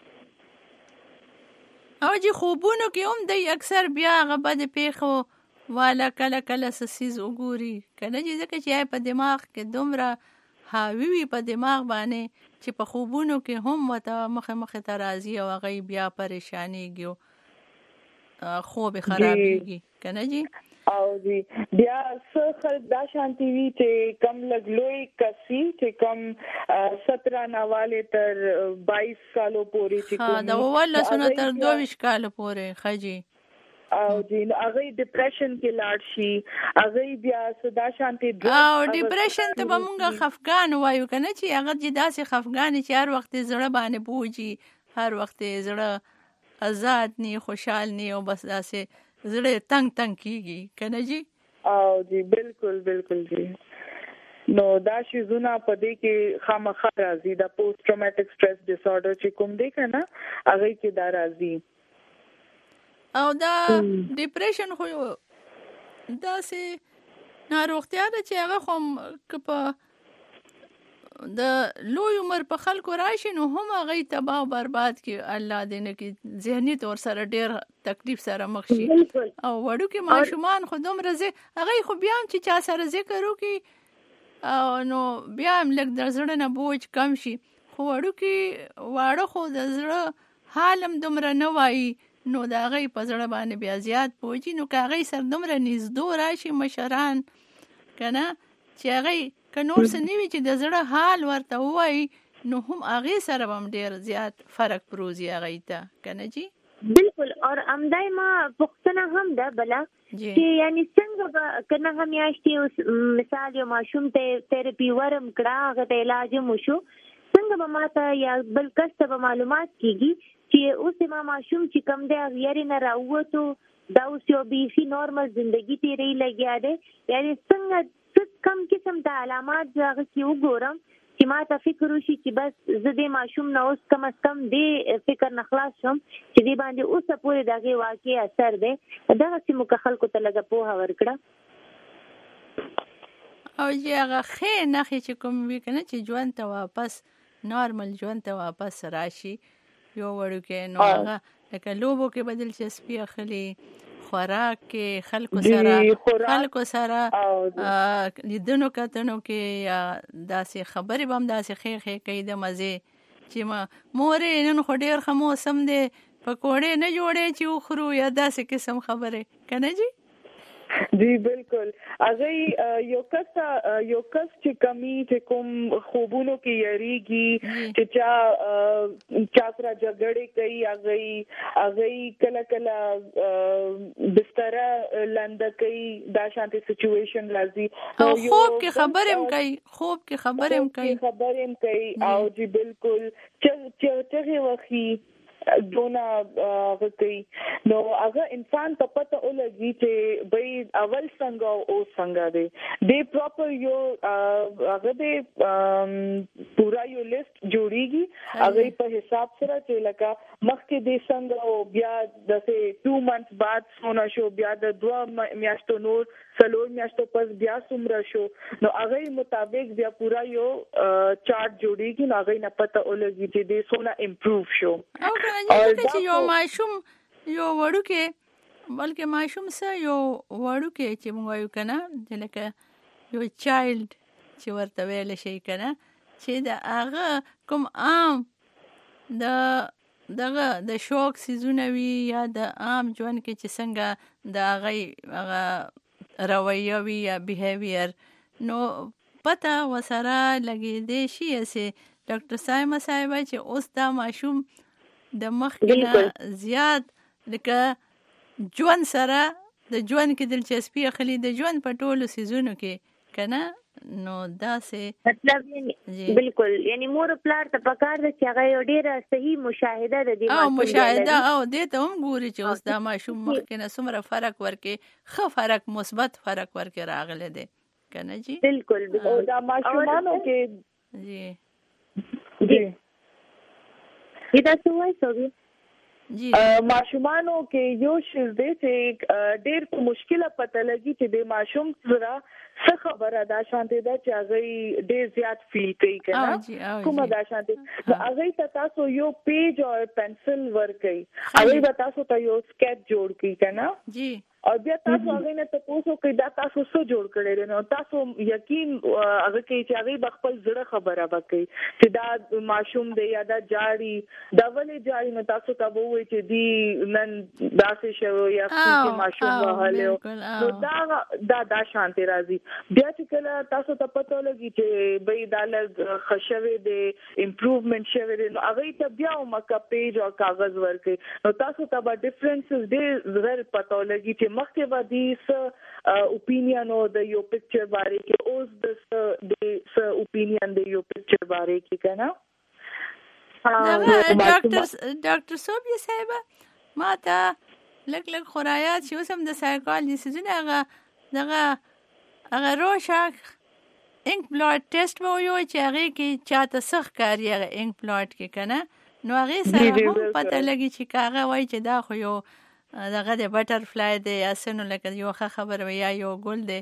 او جی خوبونو کې هم د اکثر بیا غبه د پیخو والا کله کله سسیز وګوري کنه جی ځکه چې په دماغ کې دومره حاوی وي په دماغ باندې چې په خوبونو کې هم وته مخه مخه ترازی او غي بیا پریشانيږي خوب خرابيږي کنه جی او جی بیا څه خلک دا شانتي وی چې کم لګلوي کسي چې کم سترہ نواله تر بائیس کالو پورې چې کوم دا ولا سونه تر دویش کال پورې خجی او جی هغه ډیپریشن کې لاړ شي هغه بیا صدا شانتي او ډیپریشن ته بمونګه خفقان وایو کنه چې هغه جدا سي خفقان چې هر وخت زړه باندې بوجي هر وخت زړه آزاد ني خوشحال ني او بس داسې زړه تنگ تنگ کیږي کنه جی او جی بالکل بالکل جی نو دا شی زونه په دې کې خامخا راځي دا پوسټ ټراومټک سټرس ډیس آرډر چې کوم دی کنه هغه کې دا راځي او دا ډیپریشن خو دا سه ناروغتیا ده چې هغه خو کپ د لوی عمر په خلکو راشي نو هم هغه تباہ او برباد کی الله دې نه کی ذهني تور سره ډیر تکلیف سره مخ شي او وړو کې ماشومان خو دومره زه هغه خو بیا هم چې چا سره ذکر وکي او نو بیا هم لږ د زړه نه بوج کم شي خو وړو کې واړه خو د زړه حالم دومره نه وایي نو دا هغه په زړه باندې بیا زیات بوجي نو که هغه سره دومره نږدې راشي مشران کنه چې هغه که نور څه نه وي چې د زړه حال ورته ووایي نو هم هغې سره به هم ډېر زیات فرق پروزي هغې ته کنه جی بالکل اور امدای ما پښتنه هم ده بلا چې یعنی څنګه به کنه هم یاشتي مثال یو ماشوم ته تھراپي ورم کړه هغه ته علاج مو شو څنګه به ماته یا بل کس ته به معلومات کیږي چې اوس ما ماشوم چې کم دی غیر نه راووتو دا اوس یو بیخي نورمال ژوندۍ تیرې لګیا دی یعنی څنګه کم قسم د علامات هغه کې وګورم چې ما ته فکر وشي چې بس زه دې ماشوم نه اوس کم از کم دې فکر نه خلاص شم چې دې باندې اوسه پورې دغه واقع اثر دی دغه سیمو که خلکو ته لږه پوهه ورکړه او چې هغه ښې نښې چې کوم وي که نه چې ژوند ته واپس نارمل ژوند ته واپس راشي یو وړوکی نو هغه لکه لوبو کې به دلچسپي اخلي خوراک کې خلکو سره خلکو سره لیدنو کتنو کې یا داسې خبرې به هم داسې ښې ښې کوي د مزې چې ما مورې نن خو ډېر ښه موسم دی پکوړې نه جوړې چې وخورو یا داسې قسم خبرې که نه جی جی بالکل هغه یو کس یو کس چې کمی چې کوم خوبونو کې یریږي چې چا چا سره جګړې کوي هغه هغه کله کله بستر لاند کوي دا شانتي سچويشن راځي او خوب کې خبرې هم کوي خوب کې خبرې هم کوي خبرې هم کوي او جی بالکل چې چې چې وخی دونه غوي نو هغه انسان ته پته ولګي چې به اول څنګه او څنګه دی د پراپر یو هغه د پورا یو لیست جوړیږي هغه په حساب سره چې لکه مخکې د څنګه او بیا د two months بعد سونه شو بیا د دوه میاشتو نور څلور میاشتو پس بیا څومره شو نو هغه مطابق بیا پورا یو چارت جوړیږي نو هغه نه پته ولګي چې د سونه امپروو شو او کنه چې یو ماشوم یو وړو کې بلکې ماشوم سره یو وړو کې چې موږ یو کنه چې لکه یو چایلډ چې ورته ویل شي کنه چې دا هغه کوم عام د دغه د شوق سيزونه وي یا د عام ژوند کې چې څنګه د هغه هغه رویه وي یا بیهیویر نو پته وسره لګې دی شي چې ډاکټر صاحب صاحب چې اوس دا ماشوم د مخ کې زیات لکه ژوند سره د ژوند کې دلچسپي اخلي د ژوند په ټولو سيزونو کې کنه نو دا سه مطلب بالکل یعنی مور پلار ته پکار د چې هغه ډیره صحیح مشاهده د دې او مشاهده او دې ته هم ګوري چې اوس دا ماشوم مخ کې نه څومره فرق ورکې خو فرق مثبت فرق ورکې راغله دي کنه جی بالکل او دا ماشومانو کې جی جی دا څه وایي سوي جی ماشومانو کې یو شی دی چې ډېر په مشکله پته لګي چې د ماشوم سره څه خبره دا شانته ده چې هغه ډېر زیات فیل کوي کنه کومه دا شانته هغه ته تاسو یو پیج او پنسل ورکړئ هغه تاسو ته یو سکیچ جوړ کړئ کنه جی او بیا تاسو هغه نه تاسو کې دا تاسو څه جوړ کړی نو تاسو یقین هغه کې چې هغه خپل زړه خبره وکړي چې دا ماشوم دی یا دا جاړي دا ولې جاړي نو تاسو ته وایي چې دی نن داسې شو یا چې ماشوم وهاله نو دا دا دا شانتي راځي بیا چې کله تاسو ته پته لګي چې به دا لږ خشوي دی امپروومنت شوی دی نو هغه ته بیا مکه پیج او کاغذ ورکړي نو تاسو ته به ډیفرنسز ډېر زر پته لګي مخکې باندې س اوپینین او د یو پکچر باره کې اوس د س د اوپینین د یو پکچر باره کې کنه ډاکټر ډاکټر صوبی صاحب ما ته لګ لګ خورایات چې اوس هم د سایکالوجي سيزونه هغه دغه هغه روشاک انک بلډ ټیسټ مو یو چې هغه کې چاته سخ کاری هغه انک بلډ کې کنه نو هغه سره هم پته لګي چې کاغه وای چې دا خو یو دغه د بټرفلای دی یا سنو لکه یو خبر وي یا یو ګل دی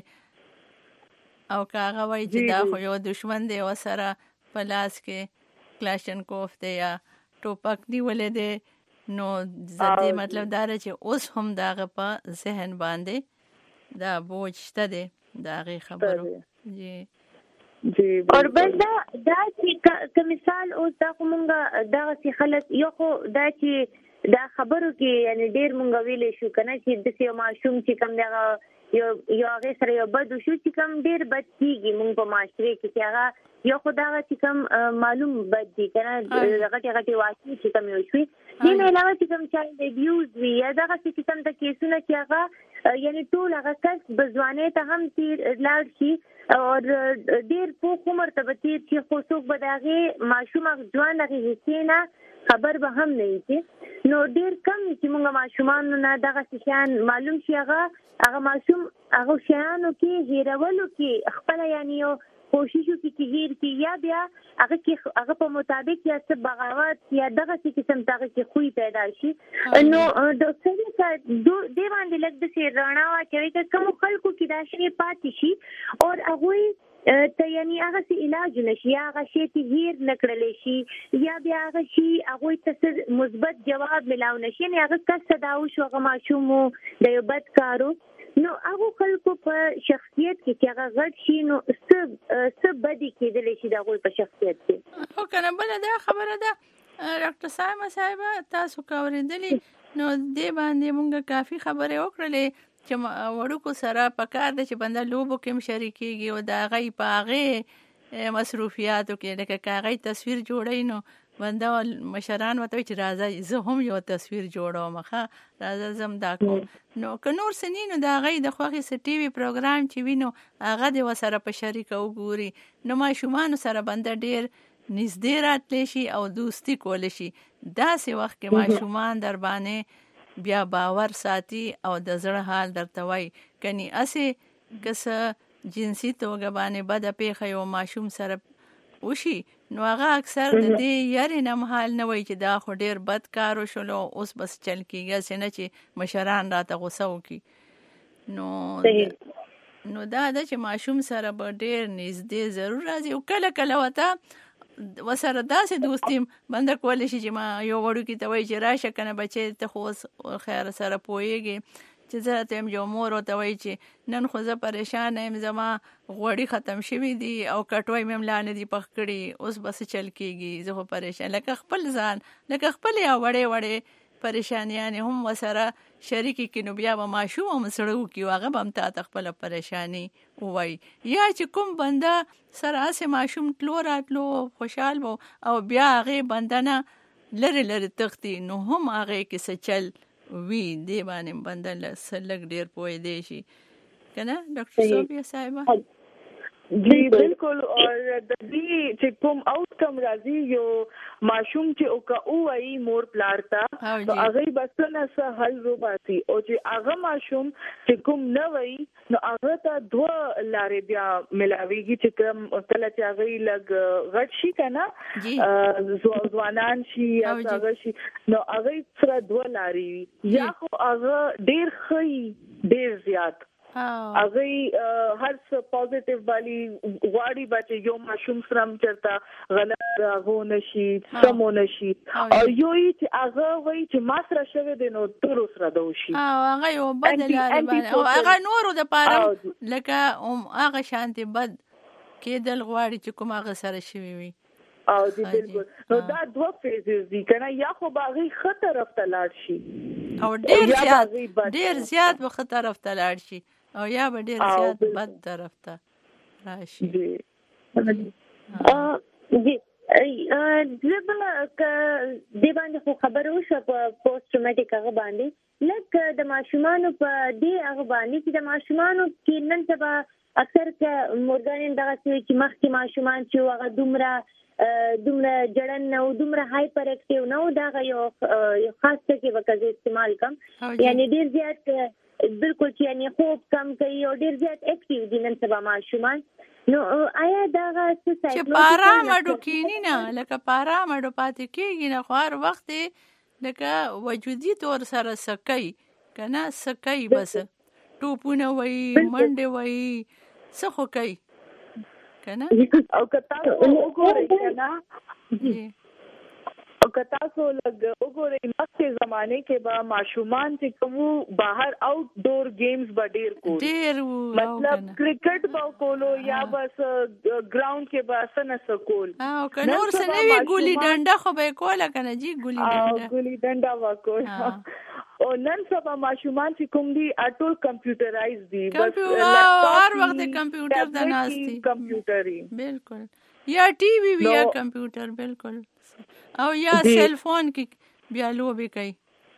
او کاغه وای چې دا خو یو دشمن دی وسره په لاس کې کلاشنکوف دی یا ټوپک دی ولې دی نو زده مطلب دا چې اوس هم دغه په ذهن باندې دا بوج شته دی دا غي خبرو جی جی اور بل دا دا چې که مثال اوس دا کومه دا چې خلک یو خو دا چې دا خبرو کې یعنی ډیر مونږ ویلې شو کنه چې د سیو ماشوم چې کم دغه یو یو هغه سره یو بد شو چې کم ډیر بد کیږي مونږ په معاشره کې چې هغه یو خدای چې کم معلوم بد دي کنه هغه هغه واقعي چې کم یو شي دین علاوه چې کم چایلډ ابیوز وی یا دغه چې کم د کیسونه چې هغه یعنی ټول هغه کس بځوانه ته هم تیر لاړ شي او ډیر په عمر ته به تیر چې خو څوک به دغه ماشوم ځوان دغه حصے نه خبر به هم نه وي نو ډیر کم چې موږ ماشومان نه دغه شیان معلوم شي هغه هغه ماشوم هغه شیانو کې هیرولو کې خپل یعنی یو کوشش وکړي چې هیر کې یا بیا هغه کې هغه په مطابق یا څه بغاوت یا دغه څه قسم دغه کې خوې پیدا شي نو ډاکټر صاحب دې باندې لږ د سیر رڼا واچوي چې کوم خلکو کې دا شی پاتې شي او هغه ته یعنی هغه سي علاج نشي هغه شی ته هیر نکړل شي یا بیا هغه شی هغه ته مثبت جواب ملاو نشي یعنی هغه کس صداو شو هغه ماشوم د یو بد کارو نو هغه خلکو په شخصیت کې چې هغه غټ شي نو څه څه بدی کېدلی شي د هغوی په شخصیت کې او کنه بله دا خبره ده ډاکټر صاحب صاحب تاسو کاورېدلی نو دې باندې مونږ کافي خبرې وکړلې چې وړوکو سره پکار ده چې بنده لوبو کې هم شریکېږي او د هغې په هغې مصروفیاتو کې لکه که هغې تصویر جوړوي نو بنده مشران ورته وایي چې راځه زه هم یو تصویر جوړوم ښه راځه زه هم دا کوم نو که نور څه ني نو د هغې د خوښې څه ټي وي پروګرام چې وي نو هغه دې ورسره په شریکه وګوري نو ماشومانو سره بنده ډېر نږدې راتلی شي او دوستی کولی شي. داسې وخت کې ماشومان در باندې بیا باور ساتي او د زړه حال درته وایي. کني اسې که څه جنسي توګه باندې بده پیښه یو ماشوم سره وشي نو هغه اکثر د دې یاري نه محال نه وایي چې دا خو ډېر بد کار وشلو اوس بس چل کېږي، هسې نه چې مشران راته غوسه وکړي. نو نو دا ده چې ماشوم سره به ډېر نږدې ضرور راځي او کله کله ورته ورسره داسې دوستي بنده کولی شي چې ما یو وړوکي ته وایي چې راشه که نه بچی ته خو اوس خیر سره پوهېږې چې زه راته یم یو مور ورته وایي چې نن خو زه پریشانه یم، زما غوړي ختم شوي دي او کټوۍ مې هم لا نه دي پخ کړي، اوس به څه چل کېږي، زه خو پریشان لکه خپل ځان لکه خپل یا وړې وړې پریشانیانې هم ورسره شریکې کړي نو بیا به ماشوم هم زړه وکړي هغه به هم تا ته خپله پریشاني ووایي. یا چې کوم بنده سره هسې ماشوم تلو راتلو خوشحال به او بیا هغې بنده نه لرې لرې تښتي نو هم هغې کې څه چل وی دی باندې بنده لږ ډېر پوهېدی شي که نه ډاکټر صوفیه صاحبه؟ جی بالکل. اور د دې چې کوم آوټکم راځي یو ماشوم چې او که ووایي مور پلار ته نو هغې به څه نه څه حل روباسي او چې هغه ماشوم چې کوم نه وایي نو هغه ته دوه لارې بیا ملاویږي چې کوم کله چې هغې لږ غټ شي که نه ځوانان شي یا هغه شي نو هغې سره دوه لارې وي، یا خو هغه ډېر ښه ډېر زیات هغه هر څه پوزټیو والی غواړي بچي یو ماشوم سره چرته غلط غو نشي سم نشي او یو چې هغه وایي چې ما سره شوی دی نو ټول سره دوشي او هغه یو بدل او هغه نورو د پاره لکه هغه شانتي بد کېدل غواړي چې کوم هغه سره شوی وي. او دی بالکل نو دا دوه فیزز دي کنه، یا خو باغی خط طرف ته لاړ شي او ډیر زیات ډیر زیات به خط طرف ته لاړ شي او یا به ډیر زیات بد طرف ته راشي. جی جی زبل ک دی باندې خو خبر وشو په پوسټ ټروماټیک هغه باندې لکه د ماشومانو په دی هغه باندې چې د ماشومانو کې نن سبا اکثر ک مورګان دغه چې مخکې ماشومان چې هغه دومره دومره جړن نه او دومره هایپر اکټیو نه او دا یو خاص ټکی وکړي استعمال کم یعنی ډیر زیات بالکل چې یعنی خوب کم کوي او ډیر زیات اکټیو دي نن سبا ماشومان. نو آیا دا څه سایکولوژي چې پارا مډو کینی نه لکه پارا مډو پاتې کېږي نه خو هر وخت لکه وجودي طور سره سکی کنه سکی بس ټوپونه وایي منډې وایي څه خو کوي کنه او کتا وګورئ کنه او کتا سو لګ وګورئ مخکې زمانه کې به ماشومان چې کوم بهر آوټ ډور گیمز به ډیر کول ډیر مطلب کرکټ به کولو یا بس ګراوند کې به سن سکول او کنور سره وی ګولي ډنډا خو به کوله کنه جی ګولي ډنډا ګولي ډنډا وکول او نن سبا ماشومان چې کوم دي ټول کمپیوټرایز دي بس هر وخت کمپیوټر د ناشتي کمپیوټري بالکل یا ټي وي یا کمپیوټر بالکل او یا سیل فون کې بیا لوبي کوي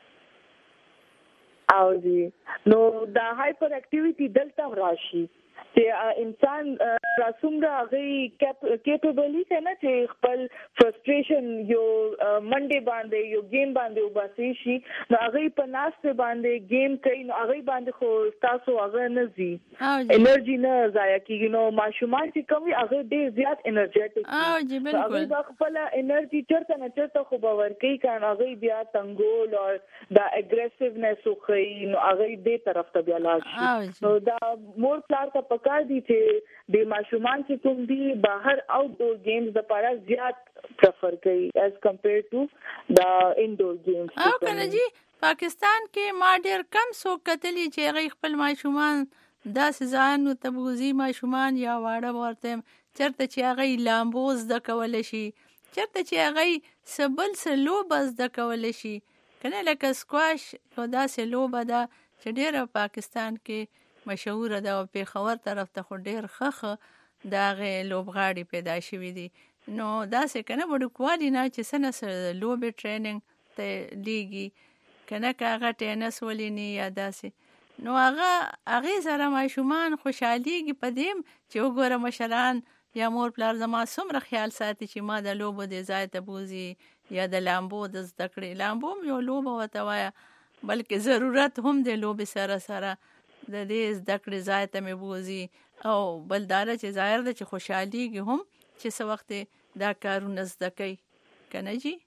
او جی نو دا هایپر اکټیویټي دلته راشي چې انسان راسومره غي کیپبلی کنه چې خپل فرستریشن یو منډه باندې یو گیم باندې وباسي شي نو هغه په ناشته باندې گیم کوي نو هغه باندې خو تاسو هغه نه زی انرژي نه ضایع کیږي نو ماشومان چې کوي هغه ډیر زیات انرژیټک او جی بالکل هغه خپل انرژي چرته نه چرته خو باور کوي کنه هغه بیا تنګول او دا اګریسیونس خو نو هغه دې طرف ته بیا لاړ شي نو دا مور پلار ته کار دي چې د ماشومان چې کوم دي بهر آوټ ډور گیمز د لپاره زیات پریفر کوي as compared to the indoor games. او کنه جی پاکستان کې ما ډېر کم څوک کتلی چې هغه خپل ماشومان داسې ځانو تبوزي ماشومان یا واړه ورته چرته چې هغه لامبو زده کولی شي چرته چې هغه سبل سلو بس زده کولی شي کنه لکه سکواش او داسې لوبه ده چې ډېره پاکستان کې مشهور ده او پیښور طرف ته خو ډیر خخه دا غي لوبغاړي پیدا شوي دي نو داسې کنه وړوکوالي نه چې سنه لوبې ټریننګ ته لیږي کنه که هغه ټینس ولینی یا داسې نو هغه هغې سره ماشومان خوشحالیږي په دې چې وګوره مشران یا مور پلار زما څومره خیال ساتي چې ما د لوبو د ځای ته بوزي یا د لامبو د زده کړې. لامبو هم یو لوبه ورته وایه، بلکې ضرورت هم د لوبې سره سره د دې زده کړې ځای ته مې بوزي. او بل دا ده چې ظاهر ده چې خوشحالېږي هم چې څه وخت دا کارونه زده کوي، که نه جي؟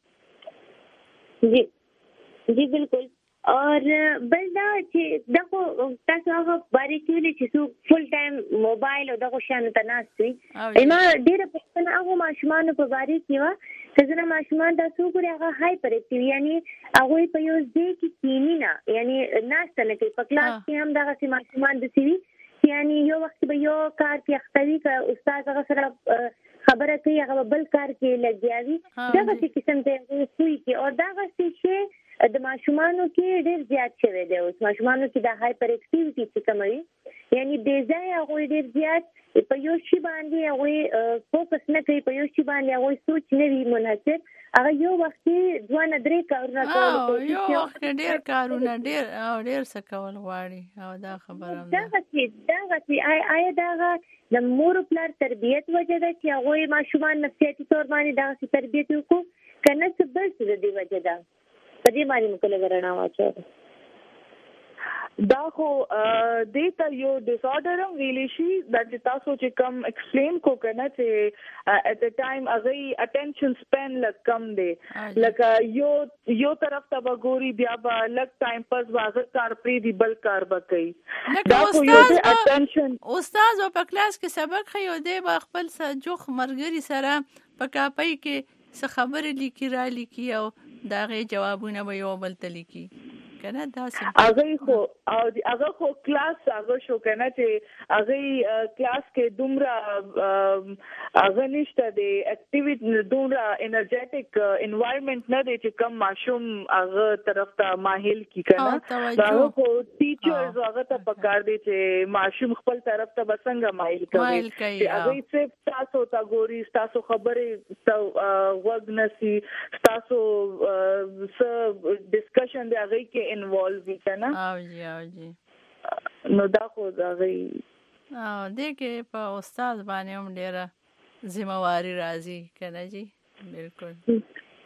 جی جی بالکل. اور بل دا چې دغه تاسو هغه باریکي ویلې چې څوک فل ټایم موبایل او دغه شیانو ته ناست وي. ما ډېره پوښتنه هغو ماشومانو په باره کې وه چې ځینې ماشومان دا څوک وګوري هغه هایپر اکټیو، یعنې هغوی په یو ځای کې کښېني نه، یعنې ناسته نه کوي. په کلاس کې هم دغسې ماشومان داسې وي چې یعنې یو وخت به یو کار کې اخته وي، که استاد هغه سره خبره کوي هغه به بل کار کې لګیا وي. دغسې قسم ته هغوی خوی کوي. او دغسې شی د ماشومانو کې ډېر زیات شوی دی. اوس ماشومانو کې د هایپر اکټیویټي چې کومه وي، یعنې بې ځایه هغوی ډېر زیات په یو شي باندې هغوی فوکس نه کوي، په یو شي باندې هغوی سوچ نه وي منحصر. هغه یو وخت کې دوه نه درې کارونه کول، یو وخت کې ډېر کارونه ډېر او ډېر څه کول غواړي. او دا خبره هم ده دغسې دغسې آیا دغه د مور و پلار تربیت وجه ده چې هغوی ماشومان نفسیاتي طور باندې دغسې تربیت وکړو، که نه څه بل څه د دې وجه ده؟ په دې باندې موږ لږ رڼا واچوو. دا خو دې ته یو ډس آرډر هم ویلی شي، دا چې تاسو چې کم ایکسپلین کو که نه چې ایٹ د ټایم هغوی اټینشن سپین لږ کم دی، لکه یو یو طرف ته به ګوري، بیا به لږ ټایم پس به هغه کار پرېږدي، بل کار به کوي. دا خو یو دی اټینشن. استاد په کلاس کې سبق ښیي او دی به خپل جوخ ملګري سره په کاپۍ کې څه خبرې لیکي را لیکي او د هغې جوابونه به یو بل ته لیکي، که نه داسې هغوی خو او هغه خو کلاس هغه شو که نه چې هغوی کلاس کې دومره هغه نشته دی اکټیویټ، دومره انرجیټک انوایرمنټ نه دی چې کم ماشوم هغه طرف ته ماهل کي، که نه هغه خو ټیچرز هغه ته پکار دی چې ماشوم خپل طرف ته به څنګه مایل کوي، چې هغوی صرف تاسو ته ګوري، ستاسو خبرې ته غوږ نسي، ستاسو څه ډسکشن دی هغوی کې انوالو وي، که نه؟ او جي او جي نو دا خو د هغوی او دې کې په استاد باندې هم ډېره ذمهواري راځي، که نه جي؟ بالکل.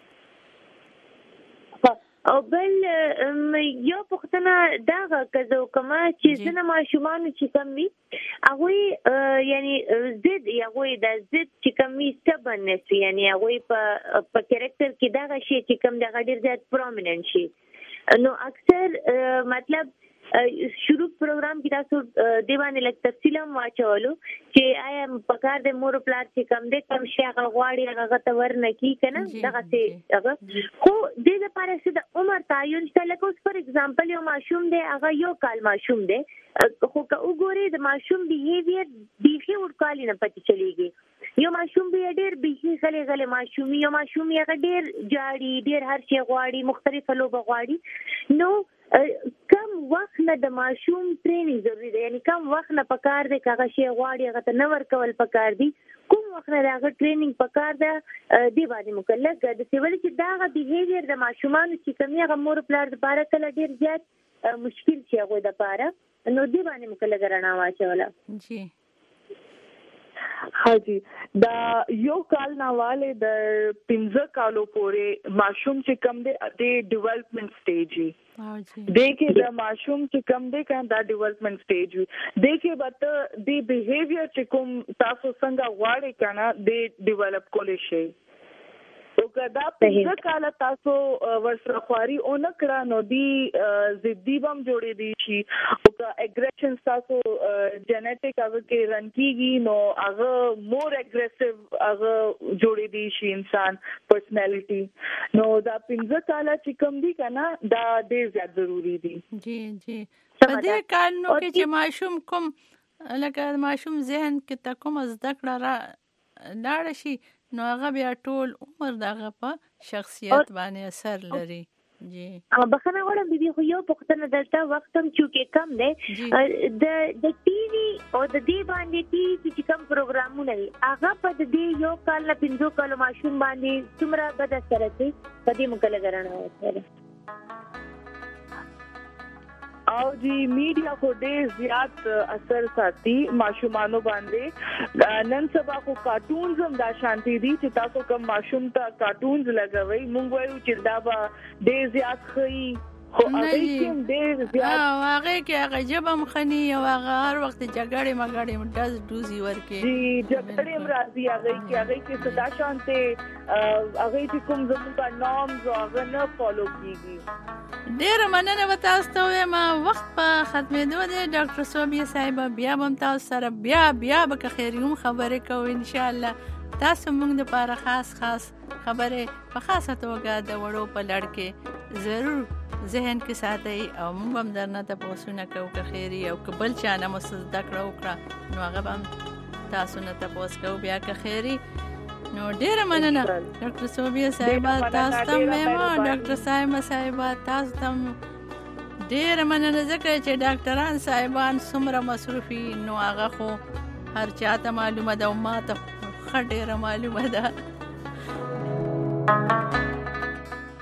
او بل یو پوښتنه دغه که زه وکړمه چې ځینې ماشومانو چې کوم وي هغوی یعنې ضد هغوی د ضد چې کوم وي سټبرنس وي، یعنې هغوی په په کریکټر کې دغه شی چې کوم دی هغه ډېر زیات پرومیننټ شي. نو اکثر مطلب شروع پروګرام کې تاسو دې باندې لږ تفصیل هم واچولو چې آیا پکار د مور پلار چې کم دی کم شي هغه غواړي هغه ته ورنه کي، که نه دغسې هغه. خو دې لپاره چې د عمر تعین شته، لکه اوس فار اګزامپل یو ماشوم دی هغه یو کال ماشوم دی، خو که وګورې د ماشوم بیهیویر بیخي ورکالي نه پاتې چلېږي. یو ماشوم به ډېر بیخي غلی غلی ماشوم وي، یو ماشوم یې هغه ډېر جاړي، ډېر هر شی غواړي، مختلفه لوبه غواړي. نو کم وخت نه د ماشوم ټریننګ ضروري دی، یعنی کم وخت نه پکار دی که هغه شی غواړي هغه ته نه ورکول پکار دي، کوم وخت نه د هغه ټریننګ پکار ده دې باندې موږ لږ داسې ولې چې دا هغه بیهیویر د ماشومانو چې کوم هغه مور پلار دپاره کله ډېر زیات مشکل شي هغوی دپاره. نو دې باندې موږ لږ رڼا واچوله. جی ها جی دا یو کال ناواله د پنځه کالو پورې ماشوم چې کم دی د ډیولپمنٹ سټیج وي، دې کې د ماشوم چې کم دی کنه دا ډیولپمنٹ سټیج وي، دې کې به د بیهیویر چې کوم تاسو څنګه غواړئ کنه د ډیولپ کولی شي. او که دا پنځه کاله تاسو ورسره خواري ونه کړه نو دی ضدي به هم جوړېدی شي، او که اګریشن تاسو جنیټک هغه کې رن کېږي نو هغه مور اګریسیو هغه جوړېدی شي انسان پرسنالټي. نو دا پنځه کاله چې کوم دي که نه دا ډېر زیات ضروري دي. جی جی په دې کالونو کې چې ماشوم کوم لکه ماشوم ذهن کې ته کومه زده کړه را لاړه شي نو هغه بیا ټول عمر دغه په شخصیت باندې اثر لري. جی بخښنه غواړم بیبي خو یو پوښتنه دلته وخت هم چونکې کم دی د د ټي وي او د دې باندې ټي وي چې کوم پروګرامونه وي هغه په د دې یو کال نه پنځو کالو ماشوم باندې څومره بد اثر کوي په دې موږ لږ رڼا واچوله. او جی میډیا خو ډېر زیات اثر ساتي ماشومانو باندې. نن سبا خو کارټونز هم دا شانتي دي چې تاسو کوم ماشوم ته کارټونز لګوي مونږ وایو چې دا به ډېر زیات خي خو هغه کې ډېر زیات او هغه کې هغه جبم خني او هغه هر وخت جګړې مګړې مډز دوزي ورکه جی جګړې مرادي هغه کې هغه کې صدا شانته هغه چې کوم زموږه نامز هغه نه فالو کیږي. ډیر مننه و تاسو ته ما وخت په ختمېدو دی ډاکټر صوبیه صاحب بیا هم تاسو سره بیا بیا به خیریوم خبرې کوو ان شاء الله. تاسو موږ د لپاره خاص خاص خبرې په خاصه توګه د وړو په لړ کې ضرور ذهن کې ساتئ او موږ هم درنه تاسو نه کوو که خیری او که بل چا نه مو زده کړه وکړه نو هغه هم تاسو نه تاسو کوو بیا که خیری. نو ډیره مننه ډاکټر صوبیه صاحب تاسو ته مې ډاکټر صاحب صاحب تاسو ته ډیره مننه ځکه چې ډاکټران صاحبان څومره مصروفي نو هغه خو هر چاته معلومه ده او ما ته ډیره معلومه ده.